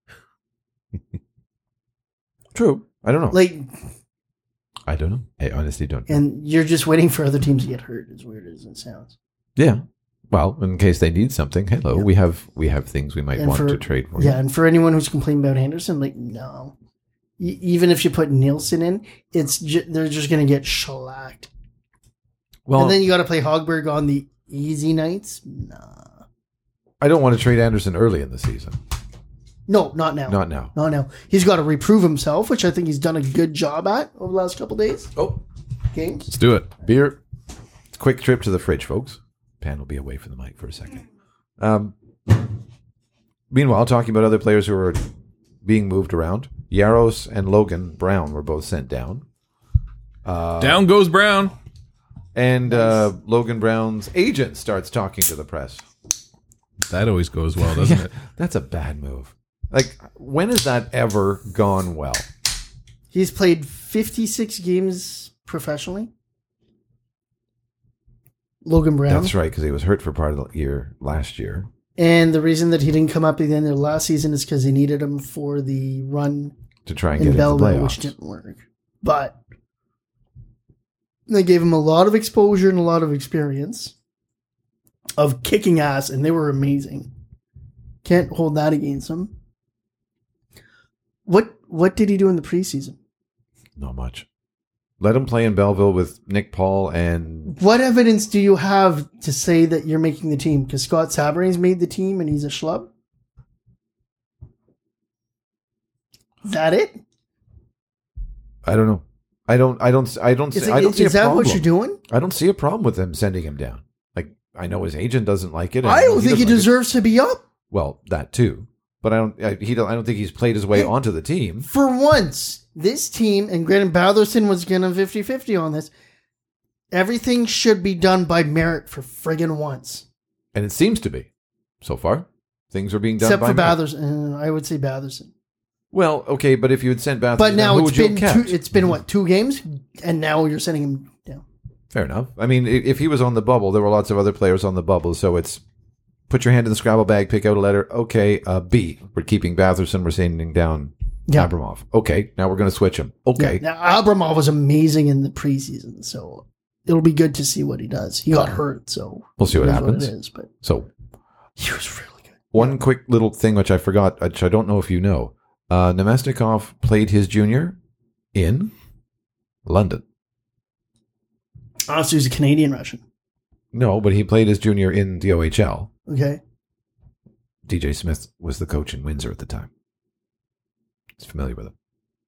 True. I don't know. Like, I don't know. I honestly don't know. and you're just waiting for other teams to get hurt, as weird as it sounds. Yeah. Well, in case they need something, hello, Yeah. we have we have things we might And want for- to trade for. Yeah, and for anyone who's complaining about Anderson, like, no. E- even if you put Nielsen in, it's ju- they're just going to get shellacked. Well, and then you got to play Hogberg on the easy nights? Nah. I don't want to trade Anderson early in the season. No, not now. Not now. Not now. He's got to reprove himself, which I think he's done a good job at over the last couple days. Oh, Games. Let's do it. beer. Quick trip to the fridge, folks. Pan will be away from the mic for a second. Um, meanwhile, talking about other players who are being moved around, Yaros and Logan Brown were both sent down. Uh, Down goes Brown. And uh, Logan Brown's agent starts talking to the press. That always goes well, doesn't it? That's a bad move. Like, when has that ever gone well? He's played fifty-six games professionally. Logan Brown. That's right, because he was hurt for part of the year last year. And the reason that he didn't come up at the end of last season is because they needed him for the run To try and in get into the Belleville, playoffs. which didn't work. But they gave him a lot of exposure and a lot of experience of kicking ass, and they were amazing. Can't hold that against him. What what did he do in the preseason? Not much. Let him play in Belleville with Nick Paul and... What evidence do you have to say that you're making the team? Because Scott Sabern's made the team and he's a schlub? Is that it? I don't know. I don't. I don't. I don't. Is, See, it, I don't see is a that problem. what you're doing? I don't see a problem with them sending him down. Like, I know his agent doesn't like it. and I don't he think he doesn't like it. deserves to be up. Well, that too. But I don't. I, he don't. I don't think he's played his way Hey, onto the team. For once, this team, and granted Batherson was going to fifty-fifty on this, everything should be done by merit for friggin' once. And it seems to be. So far, things are being done Except by for merit. Batherson. Uh, I would say Batherson. Well, okay, but if you had sent Batherson, But now who it's would you been have two, kept? it's been what, two games? And now you're sending him down. Fair enough. I mean, i- if he was on the bubble, there were lots of other players on the bubble, so it's put your hand in the Scrabble bag, pick out a letter. Okay, uh, B. We're keeping Batherson. We're sending down Yeah. Abramov. Okay, now we're going to switch him. Okay. Yeah. Now, Abramov was amazing in the preseason, so it'll be good to see what he does. He got hurt, so We'll see what it is happens. it is, but So, he was really good. one quick little thing which I forgot, which I don't know if you know. Uh, Nemesnikov played his junior in London. Oh, so he's a Canadian Russian. No, but he played his junior in the O H L. Okay. D J Smith was the coach in Windsor at the time. He's familiar with him.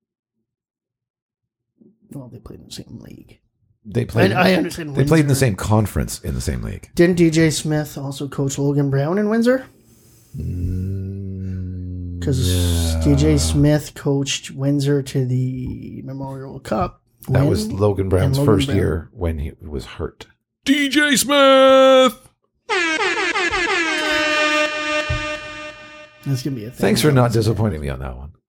Well, they played in the same league. They played. I, I understand. They played in the Windsor. same conference in the same league. Didn't D J Smith also coach Logan Brown in Windsor? Mm, Because D J Smith coached Windsor to the Memorial Cup. That win, was Logan Brown's and Logan first Brown- year when he was hurt. D J Smith. That's gonna be a thing. Thanks for not disappointing me on that one.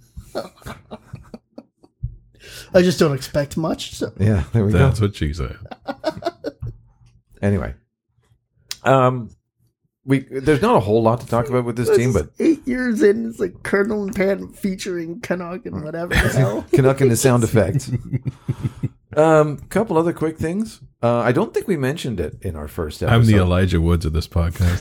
I just don't expect much. So. Yeah, there we That's go. what she said. Anyway, um, we there's not a whole lot to talk about with this team, but eight years in, it's like Colonel and Pan featuring Canuck and whatever the hell. Canuck and the sound effects. Um, couple other quick things. Uh, I don't think we mentioned it in our first episode. I'm the Elijah Woods of this podcast.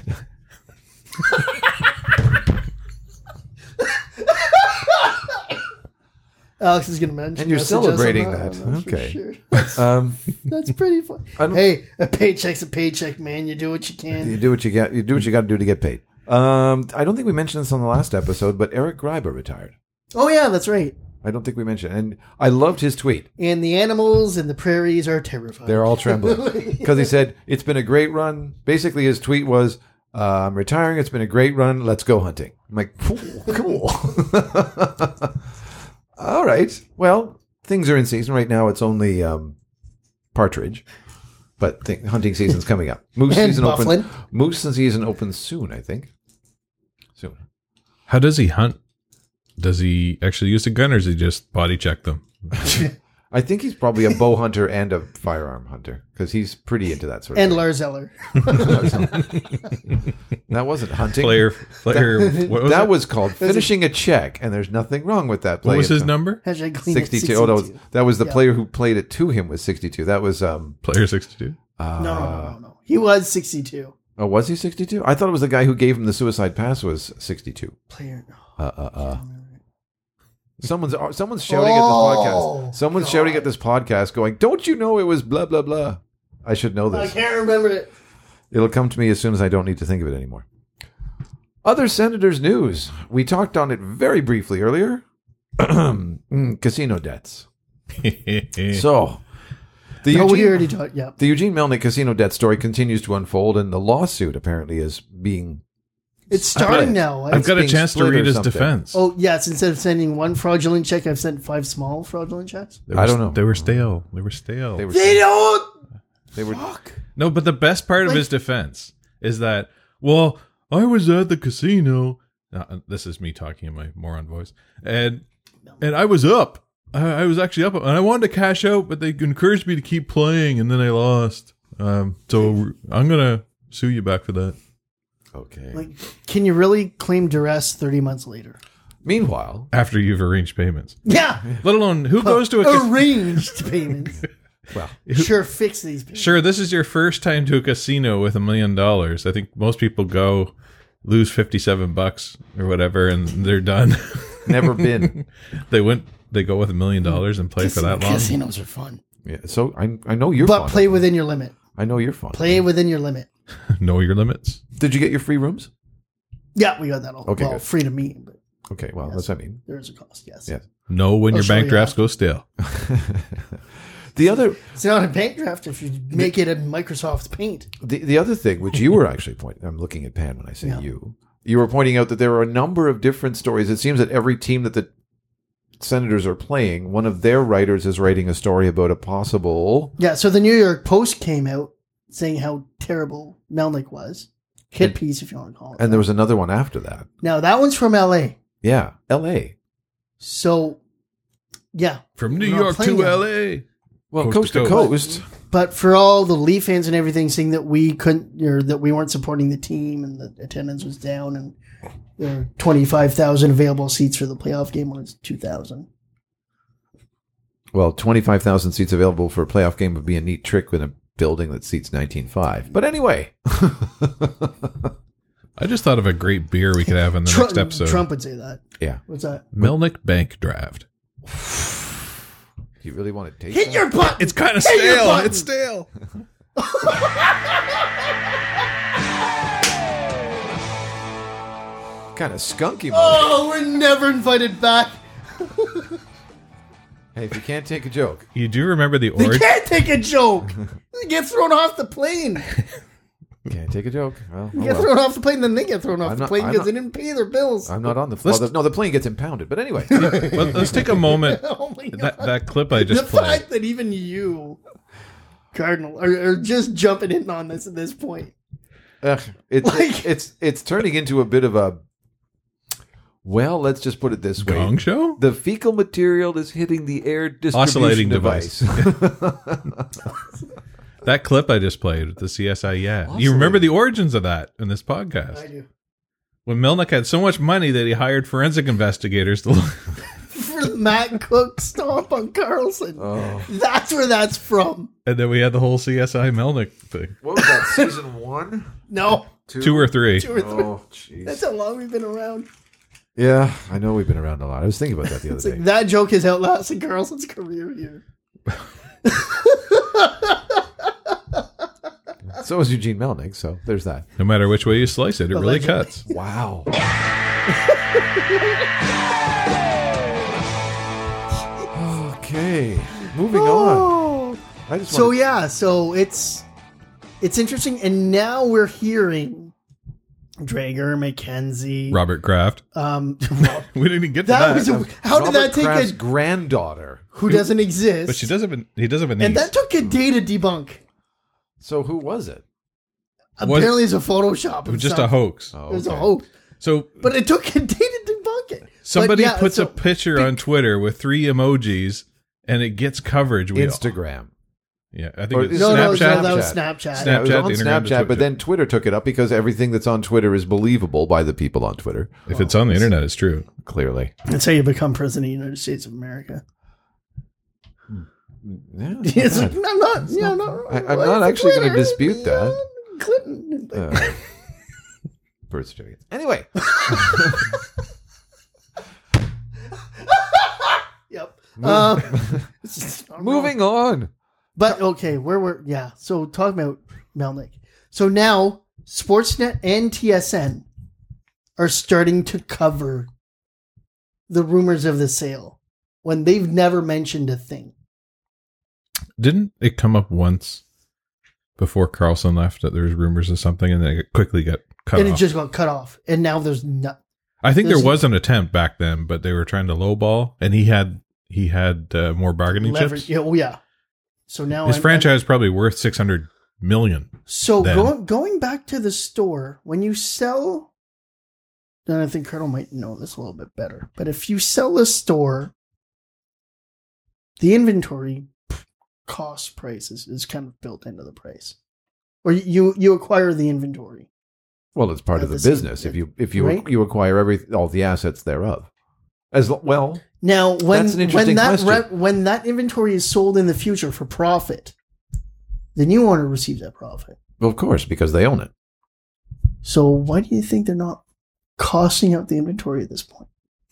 Alex is going to mention. And you're message us on celebrating that. that. one, that's for Okay. sure. That's, Um, that's pretty fun. I don't- Hey, a paycheck's a paycheck, man. You do what you can. you do what you get. You do what you got to do to get paid. Um, I don't think we mentioned this on the last episode, but Eric Greiber retired. Oh yeah, that's right. I don't think we mentioned. And I loved his tweet. And the animals in the prairies are terrified. They're all trembling because he said, it's been a great run. Basically, his tweet was, uh, I'm retiring. It's been a great run. Let's go hunting. I'm like, cool. All right. Well, things are in season. Right now, it's only um, partridge. But th- hunting season's coming up. Moose And season bufflin. opens. Moose season opens soon, I think. Soon. How does he hunt? Does he actually use a gun, or does he just body check them? I think he's probably a bow hunter and a firearm hunter because he's pretty into that sort of And thing. Lars Eller. That wasn't hunting. Player, player. What was that it? was called finishing a check, and there's nothing wrong with that. What was Play his it- number? Hashtag clean at sixty-two. Oh, that was, that was the Yeah. player who played it to him was sixty-two. That was um. Player sixty-two. Uh, No, no, no, no, no. He was sixty-two. Oh, was he sixty-two? I thought it was the guy who gave him the suicide pass was sixty-two. Player. Uh, uh, uh. Someone's someone's shouting at Oh, this podcast. Someone's God. shouting at this podcast, going, "Don't you know it was blah blah blah?" I should know I this. can't remember it. It'll come to me as soon as I don't need to think of it anymore. Other Senators news. We talked on it very briefly earlier. Mm, Casino debts. So, the No, we Eugene, already talked. Yeah. the Eugene Melnick casino debt story continues to unfold, and the lawsuit apparently is being. It's starting Split. now. I've got a being chance to split or read his something. defense. Oh, yes. Instead of sending one fraudulent check, I've sent five small fraudulent checks. They were, I don't know. They were stale. They were stale. They were. They don't. They were. No, but the best part of Like- his defense is that, well, I was at the casino. Uh, this is me talking in my moron voice, and and I was up. I, I was actually up, and I wanted to cash out, but they encouraged me to keep playing, and then I lost. Um, so I'm gonna sue you back for that. Okay. Like, can you really claim duress thirty months later? Meanwhile, After you've arranged payments, Yeah. let alone who goes to a cas- Arranged payments. well, Sure, fix these payments. Sure, this is your first time to a casino with a million dollars. I think most people go lose fifty-seven bucks or whatever, and they're done. never been. They went. They go with a million dollars and play for that long. Casinos are fun. Yeah, so I I know you're. But fond play of it. within your limit. I know you're fun. Play within your limit. Know your limits. Did you get your free rooms? Yeah, we got that all. Okay, well, good. free to me, but Okay, well, that's what I mean. there is a cost, yes. Yeah. Know when I'll your show bank you drafts how. go stale. The other It's not a bank draft if you make it in Microsoft Paint. the, the other thing which you were actually pointing, I'm looking at Pan when I say Yeah. you. You were pointing out that there are a number of different stories. It seems that every team that the Senators are playing, one of their writers is writing a story about a possible. Yeah, so the New York Post came out saying how terrible Melnick was. Hit piece, if you want to call it. And there was another one after that. Now, that one's from L A. Yeah, L A. So, yeah. From New We're not York playing to it. L A. Well, Coast coast, to to coast. coast. But for all the Leaf fans and everything saying that we couldn't, or that we weren't supporting the team and the attendance was down and there were twenty-five thousand available seats for the playoff game when it's two thousand. Well, twenty-five thousand seats available for a playoff game would be a neat trick in a building that seats nineteen point five. But anyway. I just thought of a great beer we could have in the Trump, next episode. Trump would say that. Yeah. What's that? Melnick Bank Draft. You really want to take Hit that? your button! It's kind of Hit your stale. button! It's stale. Kind of skunky. Oh, we're never invited back. Hey, if you can't take a joke. You do remember the They origin? can't take a joke. They get thrown off the plane. Can't take a joke. Well, They oh get well. thrown off the plane, then they get thrown off I'm the not- plane I'm because not- they didn't pay their bills. I'm not on the, Let's- well, the. No, the plane gets impounded. But anyway. Let, let's take a moment. Oh my god! That that clip I just the played. fact that even you, Cardinal, are, are just jumping in on this at this point. Ugh, it's, Like- it's it's turning into a bit of a. Well, let's just put it this way. Gong show? The fecal material is hitting the air distribution Oscillating device. That clip I just played with the C S I, yeah. You remember the origins of that in this podcast? I do. When Melnick had so much money that he hired forensic investigators to look. For the Matt Cook stomp on Carlson. Oh. That's where that's from. And then we had the whole C S I Melnick thing. What was that? Season one, No, Two or three. two or three. Oh, jeez. That's how long we've been around. Yeah, I know we've been around a lot. I was thinking about that the other It's day. like that joke has outlasted Carlson's career here. So is Eugene Melnick. So there's that. No matter which way you slice it, it really Allegedly. cuts. Wow. Okay, moving on. Oh. I just So wanna- yeah, so it's it's interesting, and now we're hearing Drager, McKenzie, Robert Kraft. Um, We didn't even get to that that. was a, how did Robert that take Kraft's a granddaughter. who doesn't exist? but she does have a, he does have a niece. and that took a day to debunk. So who was it? Was- Apparently, it's a Photoshop. it was and just a stuff. hoax. Oh, It was a okay. hoax, So but it took a day to debunk it. But somebody yeah, puts so- a picture on Twitter with three emojis and it gets coverage. We Instagram. Yeah, I think Or- it's No, no, Snapchat. no, that was Snapchat. Snapchat. Snap- Yeah, it was Snapchat, on Instagram, Snapchat, took but it. then Twitter took it up because everything that's on Twitter is believable by the people on Twitter. If it's on the internet, it's true. Clearly. That's how you become president of the United States of America. Yeah, It's like, not I'm not, you know, no, I- I'm not actually gonna dispute that. Clinton. bad. Uh, birth certificates. Anyway, Yep. Um, it's just not wrong. moving on. But okay, where we're yeah. So talking about Melnick. So now Sportsnet and T S N are starting to cover the rumors of the sale when they've never mentioned a thing. Didn't it come up once before Carlson left that there was rumors of something and then it quickly got cut and off? it just got cut off. And now there's not. I think there there's- was an attempt back then, but they were trying to lowball, and he had he had uh, more bargaining Leverage. chips. Yeah, oh yeah. So now His I'm- franchise is probably worth six hundred million. So then. going going back to the store, when you sell, then I think Colonel might know this a little bit better. But if you sell a store, the inventory cost price is, is kind of built into the price, or you you acquire the inventory. Well, it's part At of the the same- business. If you if you Right? you acquire every all the assets thereof, as lo- well. Now, when That's an when interesting that question. re- when that inventory is sold in the future for profit, the new owner receives that profit. Well, of course, because they own it. So why do you think they're not costing out the inventory at this point?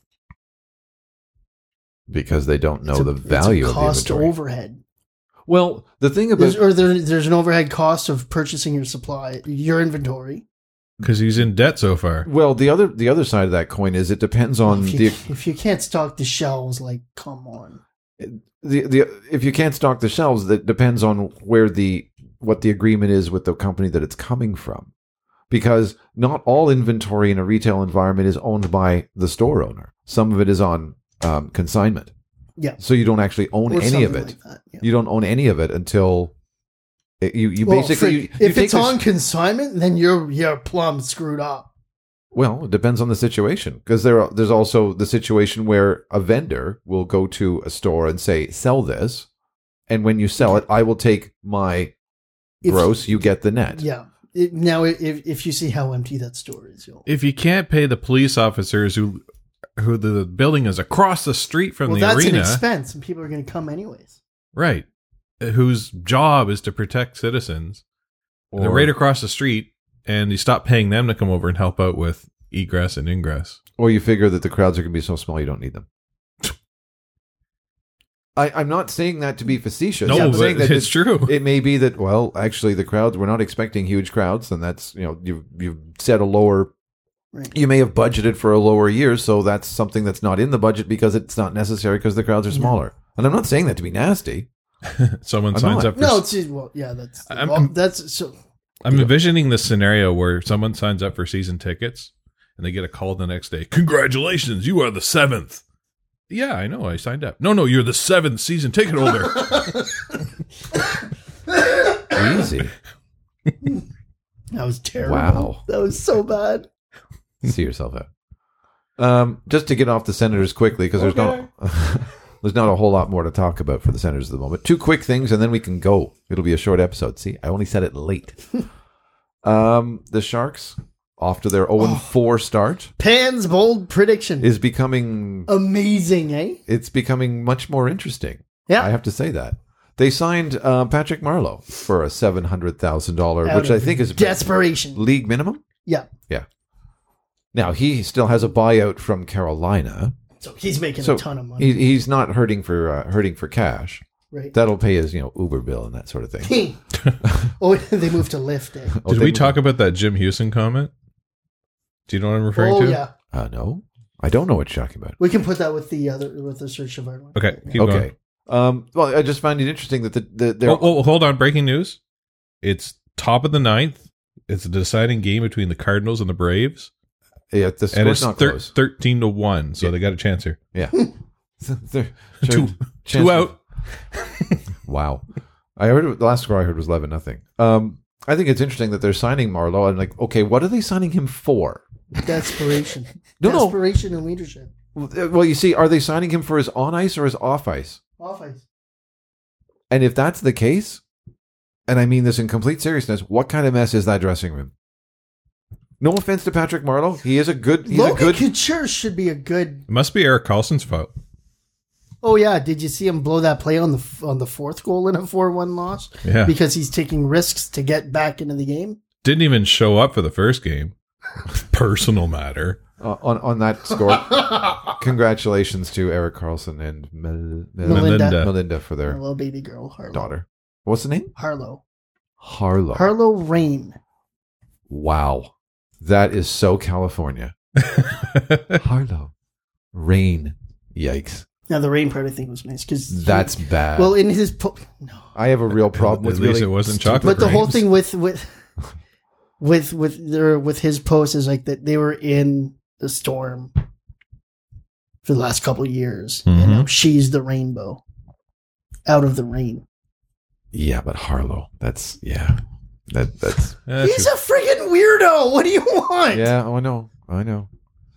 Because they don't know It's a- the it's a value of the cost inventory. overhead. Well, the thing about There's, or there, there's an overhead cost of purchasing your supply, your inventory. Because he's in debt so far. well, the other the other side of that coin is it depends on if, you, the if you can't stock the shelves, like, come on. the the if you can't stock the shelves, that depends on where the what the agreement is with the company that it's coming from, because not all inventory in a retail environment is owned by the store owner. Some of it is on um, consignment, Yeah. so you don't actually own Or any of something it. like that, yeah. You don't own any of it until it, you you Well, basically for- you, you if take it's the- on consignment, then you're you're plumb screwed up. Well, it depends on the situation, because there are, there's also the situation where a vendor will go to a store and say, "Sell this," and when you sell it, I will take my If- gross. You get the net. Yeah. It, now, if if you see how empty that store is, you'll. If you can't pay the police officers who who the building is across the street from Well, the that's arena, an expense, and people are going to come anyways. right, whose job is to protect citizens, they're Or- right across the street, and you stop paying them to come over and help out with egress and ingress. Or you figure that the crowds are going to be so small you don't need them. I, I'm not saying that to be facetious. No, I'm but saying that it's it, true. It may be that, well, actually, the crowds, we're not expecting huge crowds, and that's, you know, you've, you've set a lower, Right. you may have budgeted for a lower year, so that's something that's not in the budget because it's not necessary because the crowds are smaller. And I'm not saying that to be nasty. Someone I'm signs not. up for. No, it's well, yeah, that's I'm- well, I'm- that's so. I'm envisioning this scenario where someone signs up for season tickets and they get a call the next day. Congratulations, you are the seventh. Yeah, I know. I signed up. No, no, you're the seventh season ticket holder. Easy. That was terrible. Wow. That was so bad. See yourself out. Um, just to get off the Senators quickly, because there's not there's not a whole lot more to talk about for the Senators at the moment. Two quick things, and then we can go. It'll be a short episode. See, I only said it late. um, the Sharks, off to their oh and four start, Pan's bold prediction is becoming amazing, eh? it's becoming much more interesting. Yeah. I have to say that. They signed uh, Patrick Marleau for a seven hundred thousand dollars, Out which I of think is desperation. league minimum. Yeah. Yeah. Now, he still has a buyout from Carolina. So he's making So a ton of money, he, he's not hurting for uh, hurting for cash. right? That'll pay his, you know, Uber bill and that sort of thing. Oh, they moved to Lyft. Eh? Oh, Did they- we talk about that Jim Houston comment? Do you know what I'm referring Oh to? yeah, Uh, no, I don't know what you're talking about. we can put that with the other with the search of our one. Okay, keep Okay. going. Um, well, I just find it interesting that the, the they're Oh, oh, hold on. Breaking news. It's top of the ninth. It's a deciding game between the Cardinals and the Braves. yeah, the And score's it's not thir- close. thirteen to one. So they got a chance here. Yeah, They're- Two, chance- two out. Wow, I heard the last score I heard was eleven nothing. Um, I think it's interesting that they're signing Marlowe. I'm like, okay, what are they signing him for? Desperation. No, no. Desperation and leadership. Well, you see, are they signing him for his on ice or his off ice? Off ice. And if that's the case, and I mean this in complete seriousness, what kind of mess is that dressing room? No offense to Patrick Marleau, he is a good. He's Logan a good. Couture should be a good. It must be Eric Carlson's fault. Oh yeah, did you see him blow that play on the on the fourth goal in a four one loss? Yeah. Because he's taking risks to get back into the game. Didn't even show up for the first game. Personal matter. Uh, on on that score, congratulations to Eric Carlson and Mel- Mel- Melinda. Melinda. Melinda for A their little baby girl, Harlow. daughter. What's the name? Harlow. Harlow. Harlow Rain. Wow, that is so California. Harlow, rain. Yikes, Now the rain part I think was nice because that's bad. well in his po- no, I have a real problem At with least really it wasn't stupid- chocolate. but the whole rains. thing with with with with their with his post is like that they were in the storm for the last couple of years. Mhm. You know, she's the rainbow out of the rain. Yeah, but Harlow. That's yeah. That that's Eh, He's too- a friggin' weirdo. What do you want? yeah. Oh, I know. I know.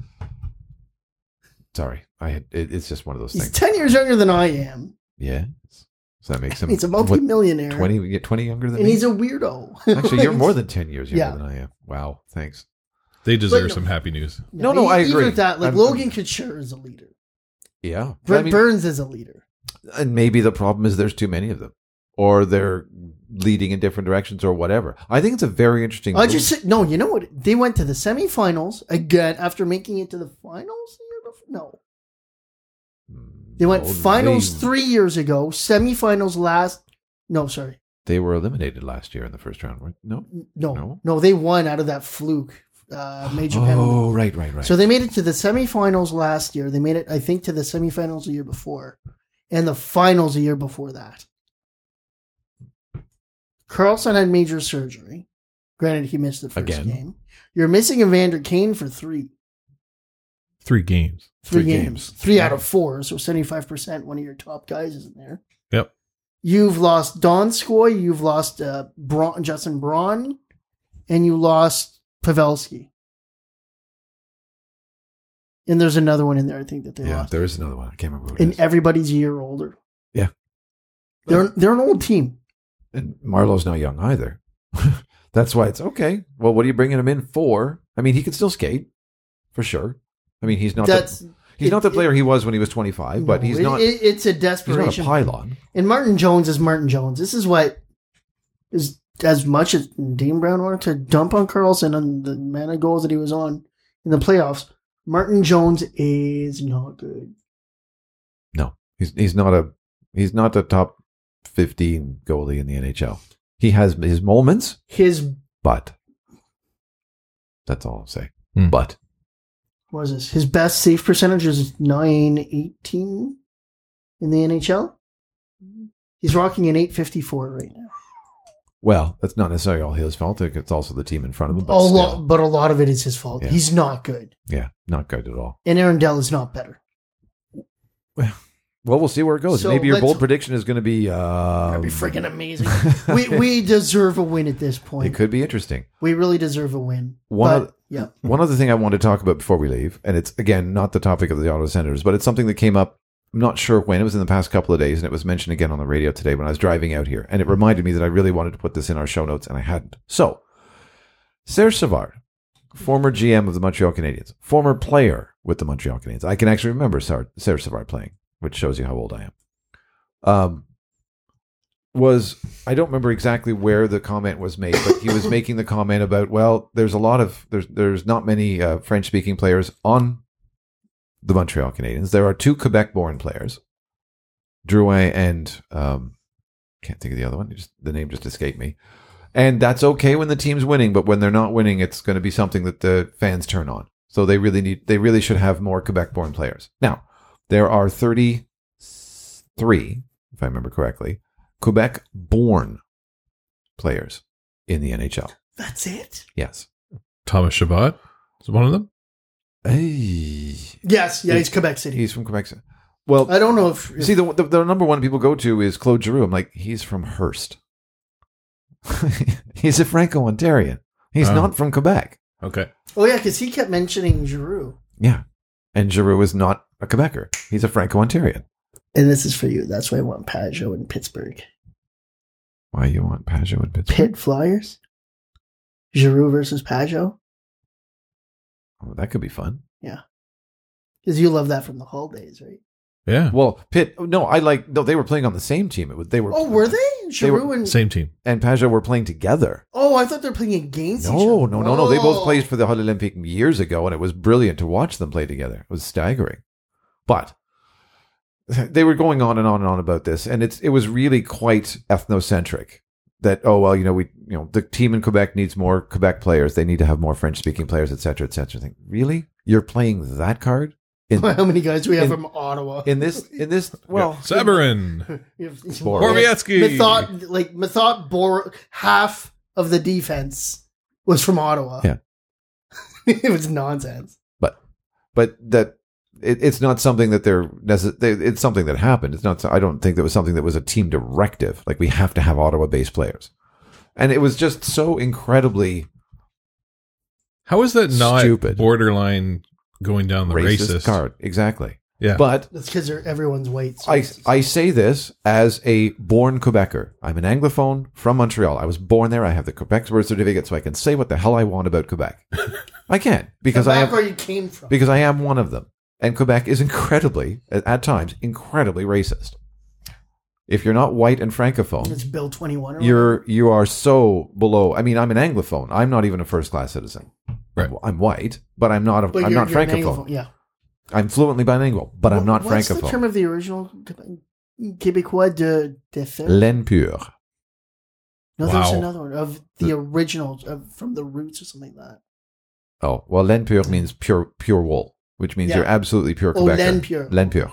Sorry, I had. It, it's just one of those He's things. ten years younger than I am. Yeah. So that makes him. He's a what, multi-millionaire. twenty, yeah, twenty younger than and me. he's a weirdo. Actually, you're more than ten years younger Yeah. than I am. Wow. Thanks. they deserve But- some happy news. No, no, I even agree. with that, like I'm- Logan Couture is a leader. Yeah. Brent I mean, Burns is a leader. and maybe the problem is there's too many of them, or they're leading in different directions, or whatever. I think it's a very interesting. I move. just said, no, you know what? They went to the semifinals again after making it to the finals the year before. No, they went No, finals they- three years ago, semifinals last. No, sorry, They were eliminated last year in the first round, right? No. no, No? no, they won out of that fluke uh, major penalty. Oh, right, right, right. So they made it to the semifinals last year. They made it, I think, to the semifinals the year before, and the finals the year before that. Carlson had major surgery. Granted, he missed the first Again. game. You're missing Evander Kane for three. Three games. Three, Three games. games. Three out of four. So seventy-five percent, one of your top guys isn't there. Yep. You've lost Donskoy. You've lost uh, Braun, Justin Braun. And you lost Pavelski. And there's another one in there, I think, that they yeah, lost. there is another one. I can't remember who it And is. everybody's a year older. Yeah. They're they're an old team. And Marlowe's not young either. That's why it's okay. Well, what are you bringing him in for? I mean, he can still skate, for sure. I mean, he's not That's the, he's it- not the it- player he was when he was twenty-five, but no, he's it- not it- it's a he's not desperation. a pylon. And Martin Jones is Martin Jones. This is what is as much as Dean Brown wanted to dump on Carlson on the amount of goals that he was on in the playoffs. Martin Jones is not good. No. He's he's not a he's not a top fifteen goalie in the N H L. He has his moments, His but that's all I'll say. Hmm. But what is this? His best save percentage is nine eighteen in the N H L. He's rocking an eight fifty-four right now. well, that's not necessarily all his fault. It's also the team in front of him. But a still, lot, but a lot of it is his fault. Yeah. He's not good, yeah, not good at all. and Aaron Dell is not better. Well, we'll see where it goes. So Maybe your let's- bold prediction is going to be. Uh, That'd be freaking amazing. we we deserve a win at this point. It could be interesting. We really deserve a win. One but, of- yeah. One other thing I want to talk about before we leave, and it's again not the topic of the Ottawa Senators, but it's something that came up. I'm not sure when. It was in the past couple of days, and it was mentioned again on the radio today when I was driving out here, and it reminded me that I really wanted to put this in our show notes, and I hadn't. So, Serge Savard, former G M of the Montreal Canadiens, former player with the Montreal Canadiens. I can actually remember Sar- Serge Savard playing, which shows you how old I am. Um, was I don't remember exactly where the comment was made, but he was making the comment about, well, there's a lot of there's there's not many uh, French speaking players on the Montreal Canadiens. There are two Quebec born players, Drouin and um, can't think of the other one. Just, the name just escaped me. And that's okay when the team's winning, but when they're not winning, it's going to be something that the fans turn on. So they really need they really should have more Quebec born players. Now there are thirty-three if I remember correctly, Quebec-born players in the N H L. That's it? Yes. Thomas Chabot is one of them. Hey. Yes, yeah, he's Quebec City. He's from Quebec City. Well, I don't know if... if see, the, the the number one people go to is Claude Giroux. I'm like, he's from Hearst. He's a Franco-Ontarian. He's Oh. not from Quebec. Okay. oh, yeah, because he kept mentioning Giroux. Yeah. And Giroux is not a Quebecer. He's a Franco-Ontarian. And this is for you. That's why I want Pajot in Pittsburgh. Why you want Pajot in Pittsburgh? Pitt Flyers? Giroux versus Pajot? Oh, that could be fun. Yeah. Because you love that from the Hull days, right? Yeah. Well, Pitt. No, I like. No, they were playing on the same team. It was. They were. Oh, were they? Giroux were- and... Same team. And Pajot were playing together. Oh, I thought they were playing against each other. No, no, no, no. They both Oh. played for the Hull Olympique years ago, and it was brilliant to watch them play together. It was staggering. But they were going on and on and on about this, and it's it was really quite ethnocentric. That oh well, you know we you know the team in Quebec needs more Quebec players. They need to have more French speaking players, et cetera, et cetera. Think really, you're playing that card in How many guys do we have in- from Ottawa? in this in this well Sabarin. You have- Bor- Borowiecki. Method, like Method bore half of the defense was from Ottawa. Yeah. It was nonsense. but but that it, it's not something that they're necess- they, it's something that happened. It's not. I don't think that was something that was a team directive. Like we have to have Ottawa-based players, and it was just so incredibly How is that not Stupid. borderline going down the racist, racist? card. Exactly. Yeah. But That's because everyone's white. so I it's- I say this as a born Quebecer. I'm an Anglophone from Montreal. I was born there. I have the Quebec birth certificate, so I can say what the hell I want about Quebec. I can because I back am where you came from. because I am one of them. And Quebec is incredibly, at, at times, incredibly racist. If you're not white and francophone, It's Bill twenty-one. Or you're you are so below. I mean, I'm an Anglophone. I'm not even a first class citizen. Right. I'm, I'm white, but I'm not. A, whatever. But I'm you're- not you're an francophone. Anglophone, Yeah. I'm fluently bilingual, but I'm not What's francophone. the term of the original Québécois de, de fait? Laine pure. No, there was Wow. another one of the original of, from the roots or something like that. Oh, well, laine pure means pure pure wool, which means Yeah. you're absolutely pure Oh, Quebecer. laine pure. Laine pure.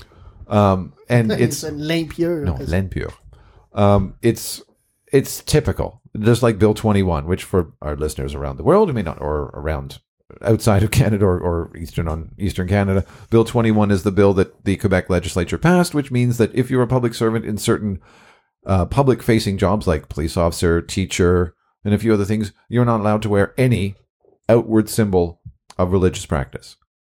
Um, and it's Laine pure. no because- laine pure. Um, it's it's typical, just like Bill twenty-one, which for our listeners around the world, who may not, or around outside of Canada or, or eastern on eastern Canada, Bill twenty-one is the bill that the Quebec legislature passed, which means that if you're a public servant in certain uh, public-facing jobs like police officer, teacher, and a few other things, you're not allowed to wear any outward symbol of religious practice,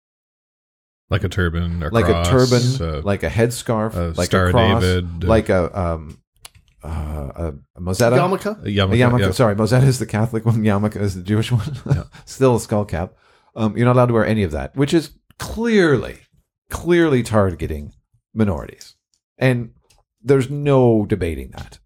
Like a turban, a like cross, a turban, uh, like a headscarf, a like Star a of cross, David, uh, like a um, uh, a, a mozetta. Yarmulke? a yarmulke, A yarmulke. yeah. Sorry, Mozetta is the Catholic one. Yarmulke is the Jewish one. Still a skull cap. Um, you're not allowed to wear any of that, which is clearly, clearly targeting minorities, and there's no debating that.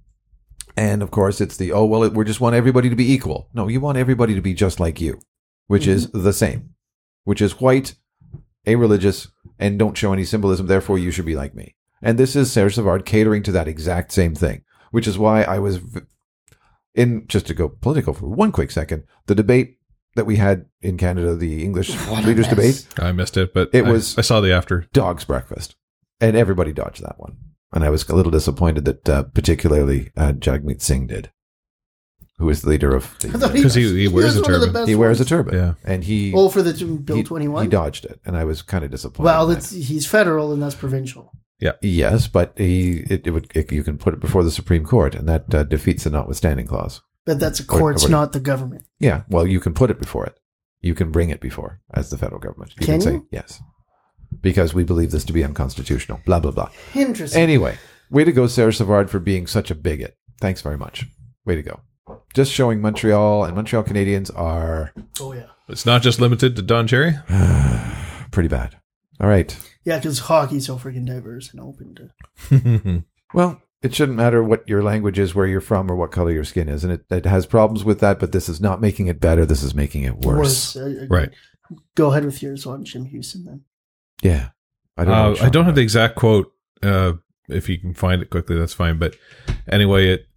And of course, it's the oh well, it, we just want everybody to be equal. No, you want everybody to be just like you, which is the same, which is white, a-religious, and don't show any symbolism. Therefore, you should be like me. And this is Serge Savard catering to that exact same thing, which is why I was v- in, just to go political for one quick second, the debate that we had in Canada, the English leaders debate, I missed it, but It I, was- I saw the after. dog's breakfast. And everybody dodged that one. And I was a little disappointed that uh, particularly uh, Jagmeet Singh did, who is the leader of I the, thought 'Cause he- he wears was a one of the turban. best he wears a ones. turban. Yeah. And he, Oh, for the Bill he, twenty-one? he dodged it. And I was kind of disappointed. Well, in that's, that. he's federal and that's provincial. Yes, but he it, it would it, you can put it before the Supreme Court, and that uh, defeats the notwithstanding clause. But that's a Or- court's or- not the government. Yeah, well, you can put it before it. You can bring it before as the federal government. You Can say you? yes, because we believe this to be unconstitutional. Blah blah blah. Interesting. Anyway, way to go, Serge Savard, for being such a bigot. Thanks very much. Way to go. Just showing Montreal and Montreal Canadians are oh, yeah. It's not just limited to Don Cherry. pretty bad. All right. Yeah, because hockey's so freaking diverse and open to. Well, it shouldn't matter what your language is, where you're from, or what color your skin is. And it, it has problems with that, but this is not making it better. This is making it worse. Worse. Uh, uh, Right. Go ahead with yours on Jim Houston then. Yeah. I don't know. Uh, what I don't have the Sean- exact quote. Uh, if you can find it quickly, that's fine. But anyway, it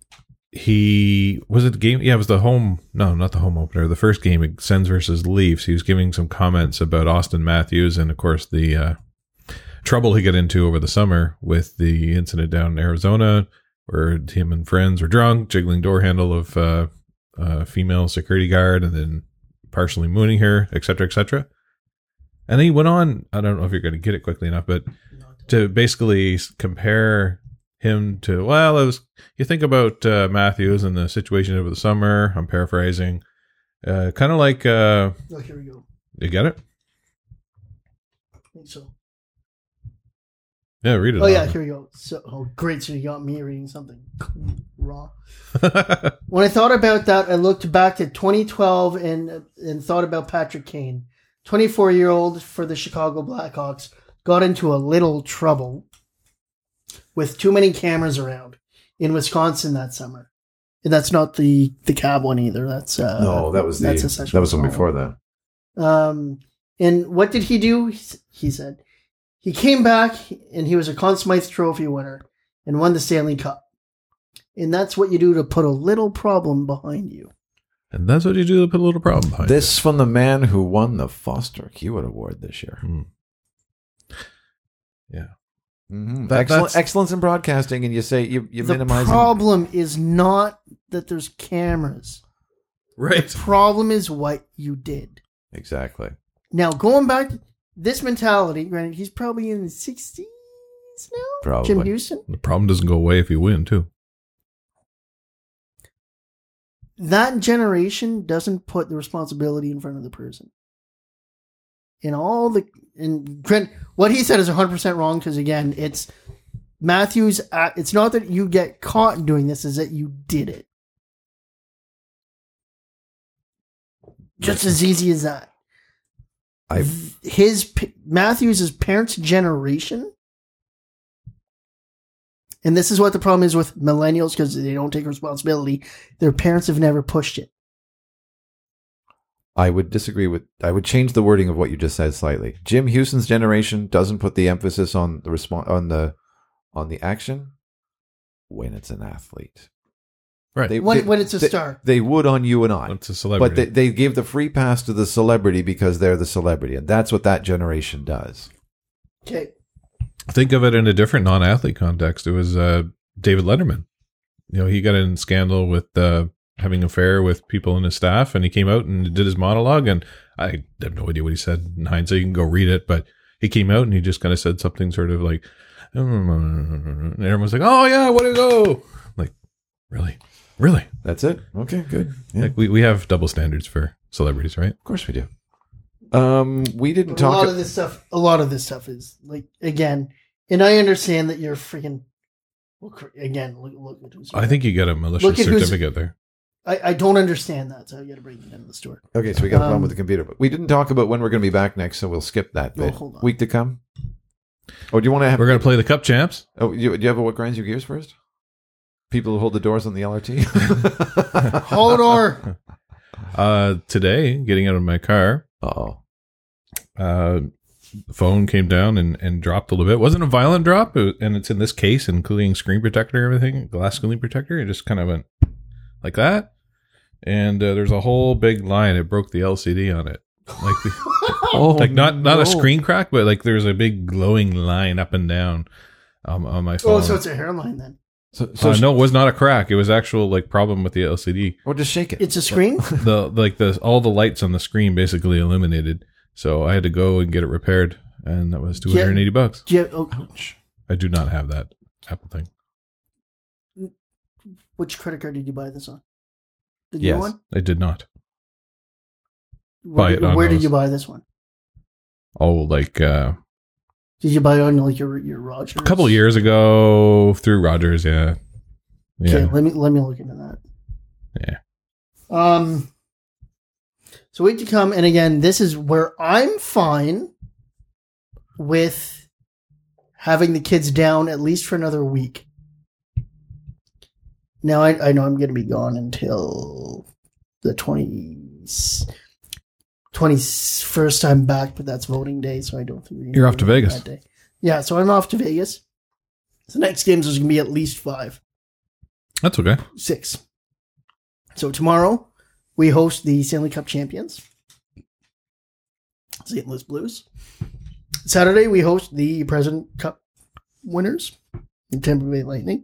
he was it the game. Yeah, it was the home. No, not the home opener. The first game, Sens versus Leafs. He was giving some comments about Austin Matthews, and of course the uh, trouble he got into over the summer with the incident down in Arizona where him and friends were drunk, jiggling door handle of uh, a female security guard and then partially mooning her, et cetera, et cetera. And then he went on, I don't know if you're going to get it quickly enough, but to basically compare him to, well, it was, you think about uh, Matthews and the situation over the summer, I'm paraphrasing, uh, kind of like, uh, Oh, here we go. you get it? I think so. Yeah, read it. Oh, yeah, off. here we go. So, oh, great. So you got me reading something raw. When I thought about that, I looked back at twenty twelve and and thought about Patrick Kane. twenty-four-year-old for the Chicago Blackhawks got into a little trouble with too many cameras around in Wisconsin that summer. And that's not the, the cab one either. That's uh, No, that was the that's a sexual that was one assault. before that. Um, and what did he do? He, s- he said he came back and he was a Conn Smythe Trophy winner and won the Stanley Cup. And that's what you do to put a little problem behind you. And that's what you do to put a little problem behind This from the man who won the Foster Hewitt Award this year. it. Hmm. Yeah. Mm-hmm. That- Excellent, that's- excellence in broadcasting, and you say you you The minimize. problem is not that there's cameras. Right. The problem is what you did. Exactly. Now, going back to this mentality, granted, he's probably in his sixties now. Probably. Jim Houston. The problem doesn't go away if you win, too. That generation doesn't put the responsibility in front of the person. In all the, and Grant, what he said is one hundred percent wrong because, again, it's Matthews. uh, It's not that you get caught doing this, is that you did it. Just as easy as that. I His p- Matthews' parents' generation, and this is what the problem is with millennials because they don't take responsibility. Their parents have never pushed it. I would disagree with. I would change the wording of what you just said slightly. Jim Houston's generation doesn't put the emphasis on the response on the on the action when it's an athlete. Right. They- When, they- when it's a they- star. They would on you and I. It's a celebrity. But they, they give the free pass to the celebrity because they're the celebrity, and that's what that generation does. Okay. Think of it in a different non-athlete context. It was uh, David Letterman. You know, he got in scandal with uh, having an affair with people in his staff, and he came out and did his monologue, and I have no idea what he said in hindsight. You can go read it, but he came out and he just kind of said something sort of like, and everyone's like, oh yeah, way to go. Like, really? Really? That's it. Okay, good. Yeah, Like we, we have double standards for celebrities, right? of course we do. Um, we didn't A talk. lot of this stuff. A lot of this stuff is like again, and I understand that you're freaking. Look again. Look, look at who's. I think you get a malicious Look at who's- certificate there. I, I don't understand that, so I got to bring it into the store. Okay, so we got a problem Um, with the computer, but we didn't talk about when we're going to be back next, so we'll skip that No, bit. hold on. Week to come. Oh, do you want to have? We're going to play the Cup Champs. Oh, you, do you have a what grinds your gears first? People who hold the doors on the L R T. Hold on. Uh, today, getting out of my car, Oh, uh, the phone came down and, and dropped a little bit. It wasn't a violent drop, it was- and it's in this case, including screen protector and everything, glass screen protector. It just kind of went like that. And uh, there's a whole big line. It broke the L C D on it. Like, the, oh, like not, not no. a screen crack, but like there's a big glowing line up and down um, on my phone. Oh, so it's a hairline then. So, so uh, sh- no, it was not a crack. It was actual like problem with the L C D. or just shake it. It's a screen. The like the all the lights on the screen basically eliminated. So I had to go and get it repaired, and that was two hundred eighty bucks. Do you, oh, I do not have that Apple thing. which credit card did you buy this on? The Yes. new one. I did not. Where, Buy did, it on where did those. you buy this one? Oh, like uh, Did you buy it on like your your Rogers? a couple of years ago through Rogers. Yeah, yeah, Okay, let me let me look into that. yeah. Um. So wait to come, and again, this is where I'm fine with having the kids down at least for another week. Now I, I know I'm going to be gone until the twentieth, twenty-first I'm back, but that's voting day, so I don't think we're gonna You're be off to doing it Vegas. that day. Yeah, so I'm off to Vegas. The next games is going to be at least five. That's okay. Six. So tomorrow we host the Stanley Cup champions, Saint Louis Blues. Saturday, we host the President Cup winners, the Tampa Bay Lightning.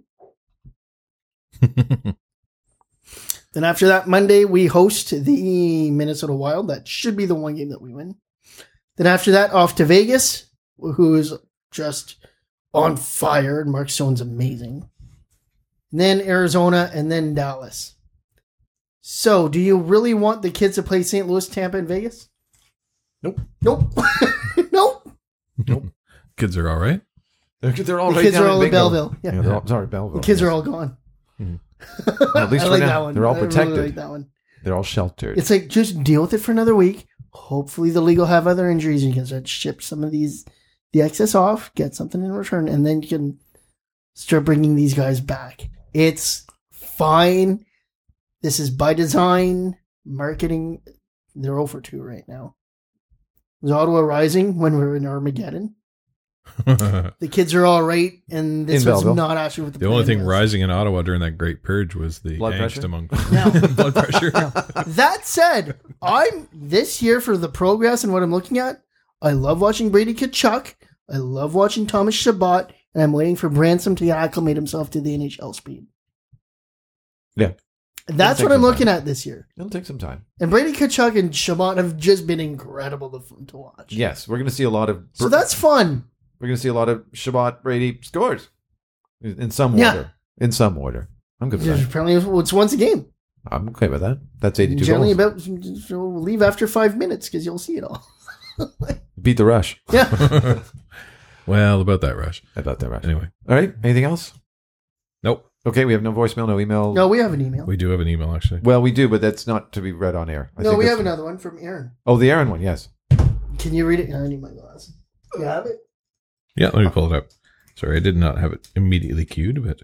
Then after that, Monday, we host the Minnesota Wild. That should be the one game that we win. Then after that, off to Vegas, who is just on fire. And Mark Stone's amazing. And then Arizona, and then Dallas. So, do you really want the kids to play Saint Louis, Tampa, and Vegas? Nope. Nope. nope. Nope. Kids are all right. They're, they're all The right kids down are all in Bingo. Belleville. Yeah. Yeah, they're all, sorry, Belleville. The kids yes. are all gone. Well, at least I for like now, that one. they're all I really protected. like that one. They're all sheltered. It's like, just deal with it for another week. Hopefully the league will have other injuries and you can start to ship some of these, the excess off, get something in return, and then you can start bringing these guys back. It's fine. This is by design. Marketing, they're zero for two right now. Was Ottawa Rising when we were in Armageddon? The kids are all right, and this In was Belleville. not actually what the The only plan thing was. rising in Ottawa during that Great Purge was the Blood angst pressure? among Now- blood pressure. That said, I'm this year for the progress and what I'm looking at. I love watching Brady Tkachuk. I love watching Thomas Chabot, and I'm waiting for Branson to acclimate himself to the N H L speed. Yeah. That's It'll what take I'm some looking time. at this year. It'll take some time. And Brady Tkachuk and Chabot have just been incredible to, to watch. Yes, we're going to see a lot of. So that's fun. We're going to see a lot of Shabbat Brady scores in in some Yeah. order. In some order. I'm good with There's that. apparently it's once a game. I'm okay with that. That's eighty-two Generally, goals. about so leave after five minutes because you'll see it all. Beat the rush. Yeah. Well, about that rush. About that rush. Anyway, All right. Anything else? nope. Okay. We have no voicemail, no email. No, we have an email. We do have an email actually. Well, we do, but that's not to be read on air. I no, think we that's- have another one from Aaron. Oh, the Aaron one. Yes. Can you read it? I need my glasses. You have it? Yeah, let me pull it up. Sorry, I did not have it immediately queued, but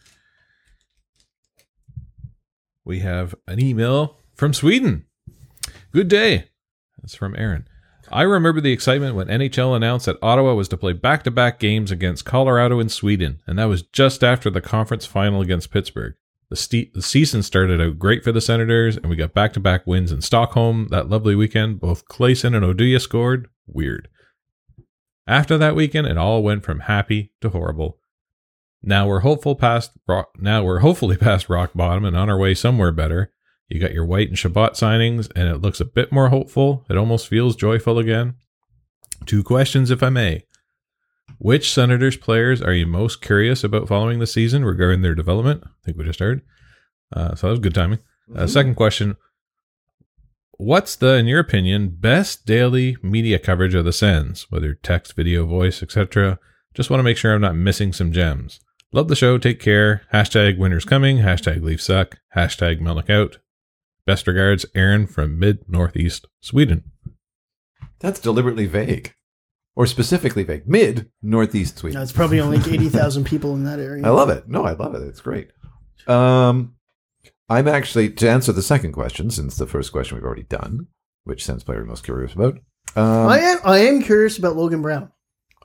we have an email from Sweden. Good day. That's from Aaron. I remember the excitement when N H L announced that Ottawa was to play back-to-back games against Colorado and Sweden, and that was just after the conference final against Pittsburgh. The, ste- the season started out great for the Senators, and we got back-to-back wins in Stockholm that lovely weekend. Both Claesson and Oduya scored. Weird. After that weekend, it all went from happy to horrible. Now we're hopeful past rock, now we're hopefully past rock bottom and on our way somewhere better. You got your White and Shabbat signings, and it looks a bit more hopeful. It almost feels joyful again. Two questions, if I may. Which Senators players are you most curious about following the season regarding their development? I think we just heard. Uh, so that was good timing. Uh, second question. What's the, in your opinion, best daily media coverage of the Sens? Whether text, video, voice, et cetera. Just want to make sure I'm not missing some gems. Love the show. Take care. Hashtag winter's coming. Hashtag leaf suck. Hashtag Melnick out. Best regards, Aaron from mid-northeast Sweden. That's deliberately vague. Or specifically vague. Mid-northeast Sweden. No, it's probably only like eighty thousand people in that area. I love it. No, I love it. It's great. Um, I'm actually, to answer the second question, since the first question we've already done, which Sens player are you most curious about? Um, I am. I am curious about Logan Brown,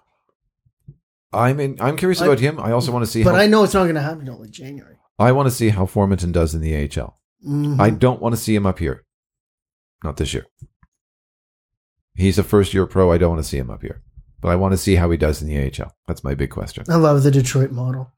I'm in, I'm curious I- about him. I also want to see but how I know it's not going to happen until like January. I want to see how Formanton does in the A H L. Mhm. I don't want to see him up here. Not this year. He's a first year pro. I don't want to see him up here. But I want to see how he does in the A H L. That's my big question. I love the Detroit model.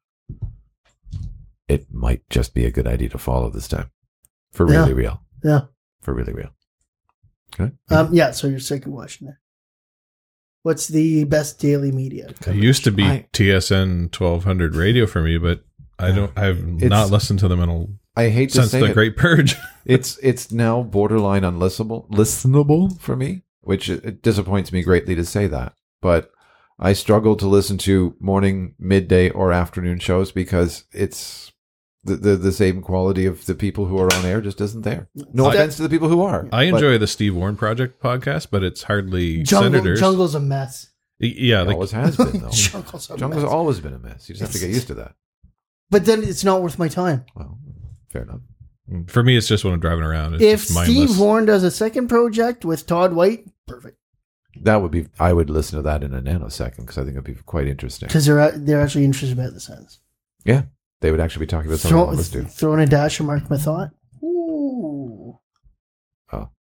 It might just be a good idea to follow this time. For really Yeah. real. Yeah. For really real. Okay. Um. Yeah. So your second question there. What's the best daily media? It used to be I- T S N twelve hundred radio for me, but I don't. I've It's- not listened to them in a I hate to since say the it. Great Purge. It's it's now borderline unlistenable listenable for me, which it, it disappoints me greatly to say that. But I struggle to listen to morning, midday, or afternoon shows because it's the the, the same quality of the people who are on air just isn't there. No I- offense to the people who are. I but enjoy the Steve Warren Project podcast, but it's hardly Jungle. Senators. Jungle's a mess. Y- Yeah, It like always has been though. Jungle's a Jungle's mess. always been a mess. You just have to get used to that. But then it's not worth my time. Well, fair enough. for me, it's just when I'm driving around. It's If just mindless. Steve Warren does a second project with Todd White, perfect. That would be. I would listen to that in a nanosecond because I think it'd be quite interesting. Because they're a- they're actually interested about the Sens. Yeah, they would actually be talking about something I Throw, want to listen to. throwing a dash of Mark Mathot. Ooh. Oh,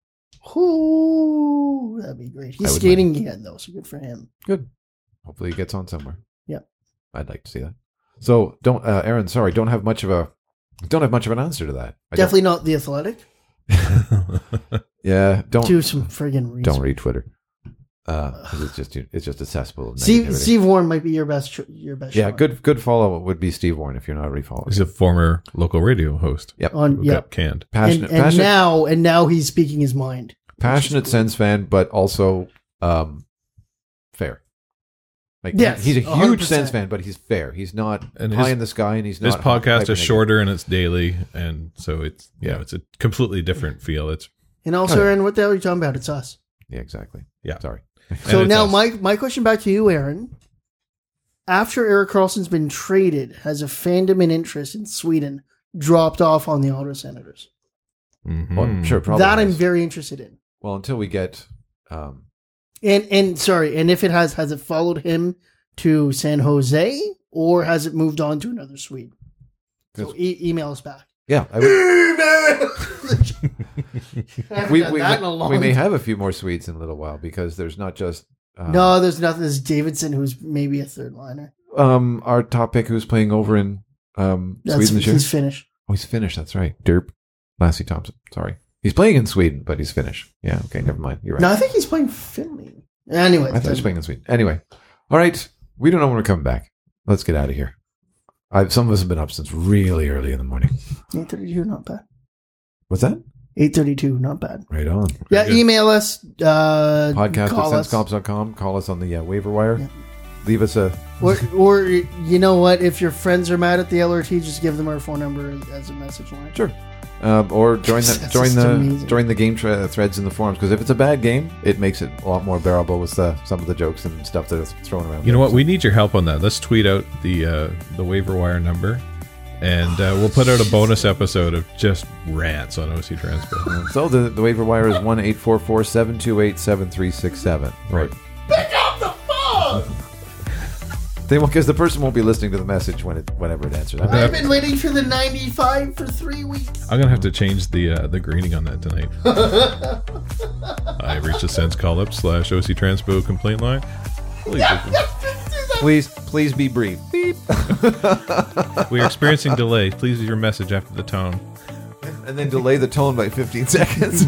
Ooh, that'd be great. I He's would skating again, though, so good for him. Good. Hopefully he gets on somewhere. Yeah. I'd like to see that. So don't, uh, Aaron. Sorry, don't have much of a, don't have much of an answer to that. I Definitely not The Athletic. don't- yeah. Don't Do some friggin' research. don't read Twitter. Uh, 'cause it's just it's just a cesspool of Steve, negativity. Steve Warren might be your best. cho- Your best. Yeah, shot. good good follow would be Steve Warren if you're not already following. He's a former local radio host. Yep. On Who yeah, got canned. and, Passionate, and passionate, now and now he's speaking his mind. passionate Sens fan, but also um, fair. Like Yes, he's a one hundred huge percent. Sens fan, but he's fair. He's not And high his- in the sky, and he's not. His podcast hyper is shorter and it's daily, and so it's you Yeah. know, it's a completely different feel. It's And also, Oh, yeah. Aaron, what the hell are you talking about? It's us. Yeah, exactly. Yeah. Sorry. So it's now us. my my question back to you, Aaron. After Erik Karlsson's been traded, has a fandom and interest in Sweden dropped off on the Ottawa Senators? Mhm. Well, I'm sure, probably. That I'm has. very interested in. Well, until we get. Um, And and sorry, and if it has, has it followed him to San Jose or has it moved on to another Swede? So e- email us back. yeah, I would, I haven't we done we, that in may, a long we may time. have a few more Swedes in a little while because there's not just. Um, No, there's nothing. There's Davidson, who's maybe a third liner. Um, our top pick who's playing over in um That's, Sweden this year. he's Finnish. Oh, he's Finnish. That's right. Derp. Lassie Thompson. Sorry. He's playing in Sweden, but he's Finnish. Yeah. Okay. Never mind. You're right. No, I think he's playing Finley. Anyway, I thought he was playing in Sweden. Anyway. All right. We don't know when we're coming back. Let's get out of here. I've, some of us have been up since really early in the morning. eight thirty-two, not bad. What's that? eight thirty-two, not bad. Right on. Yeah, good. email us. Uh, Podcast call at us. senscops dot com. Call us on the uh, waiver wire. Yeah. Leave us a. Or, or, you know what? If your friends are mad at the L R T, just give them our phone number as a message line. Sure. Um, or join the That's join just the amazing. join the game tra- threads in the forums because if it's a bad game, it makes it a lot more bearable with the, some of the jokes and stuff that are thrown around. You know there. what? We need your help on that. Let's tweet out the uh, the waiver wire number, and uh, we'll put out a bonus episode of just rants on O C Transpo. So the, the waiver wire is one eight four four seven two eight seven three six seven. Right. They won't because the person won't be listening to the message when it whenever it answers. I've been waiting for the ninety-five for three weeks. I'm gonna have to change the uh, the greeting on that tonight. I reached the Sense Call Up slash O C Transpo complaint line. Please, Please, please be brief. Beep. we are experiencing delay. Please leave your message after the tone. And then delay the tone by fifteen seconds.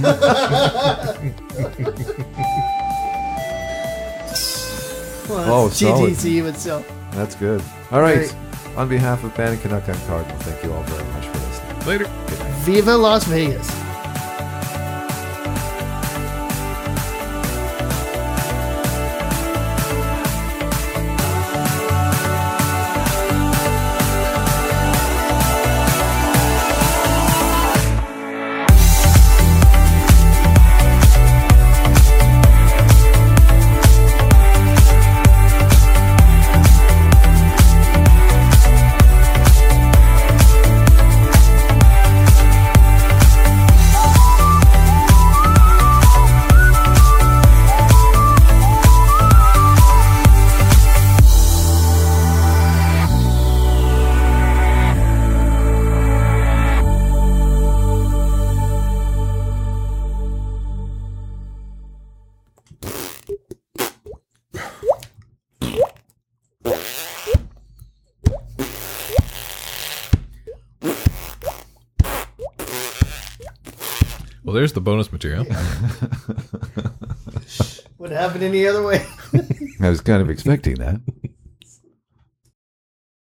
Well, Oh, G T C, solid. but still. That's good. All right. Great. On behalf of Bannon Canuck and Cardinal, thank you all very much for listening. Later. Viva Las Vegas. Well, there's the bonus material. Would happen any other way. I was kind of expecting that.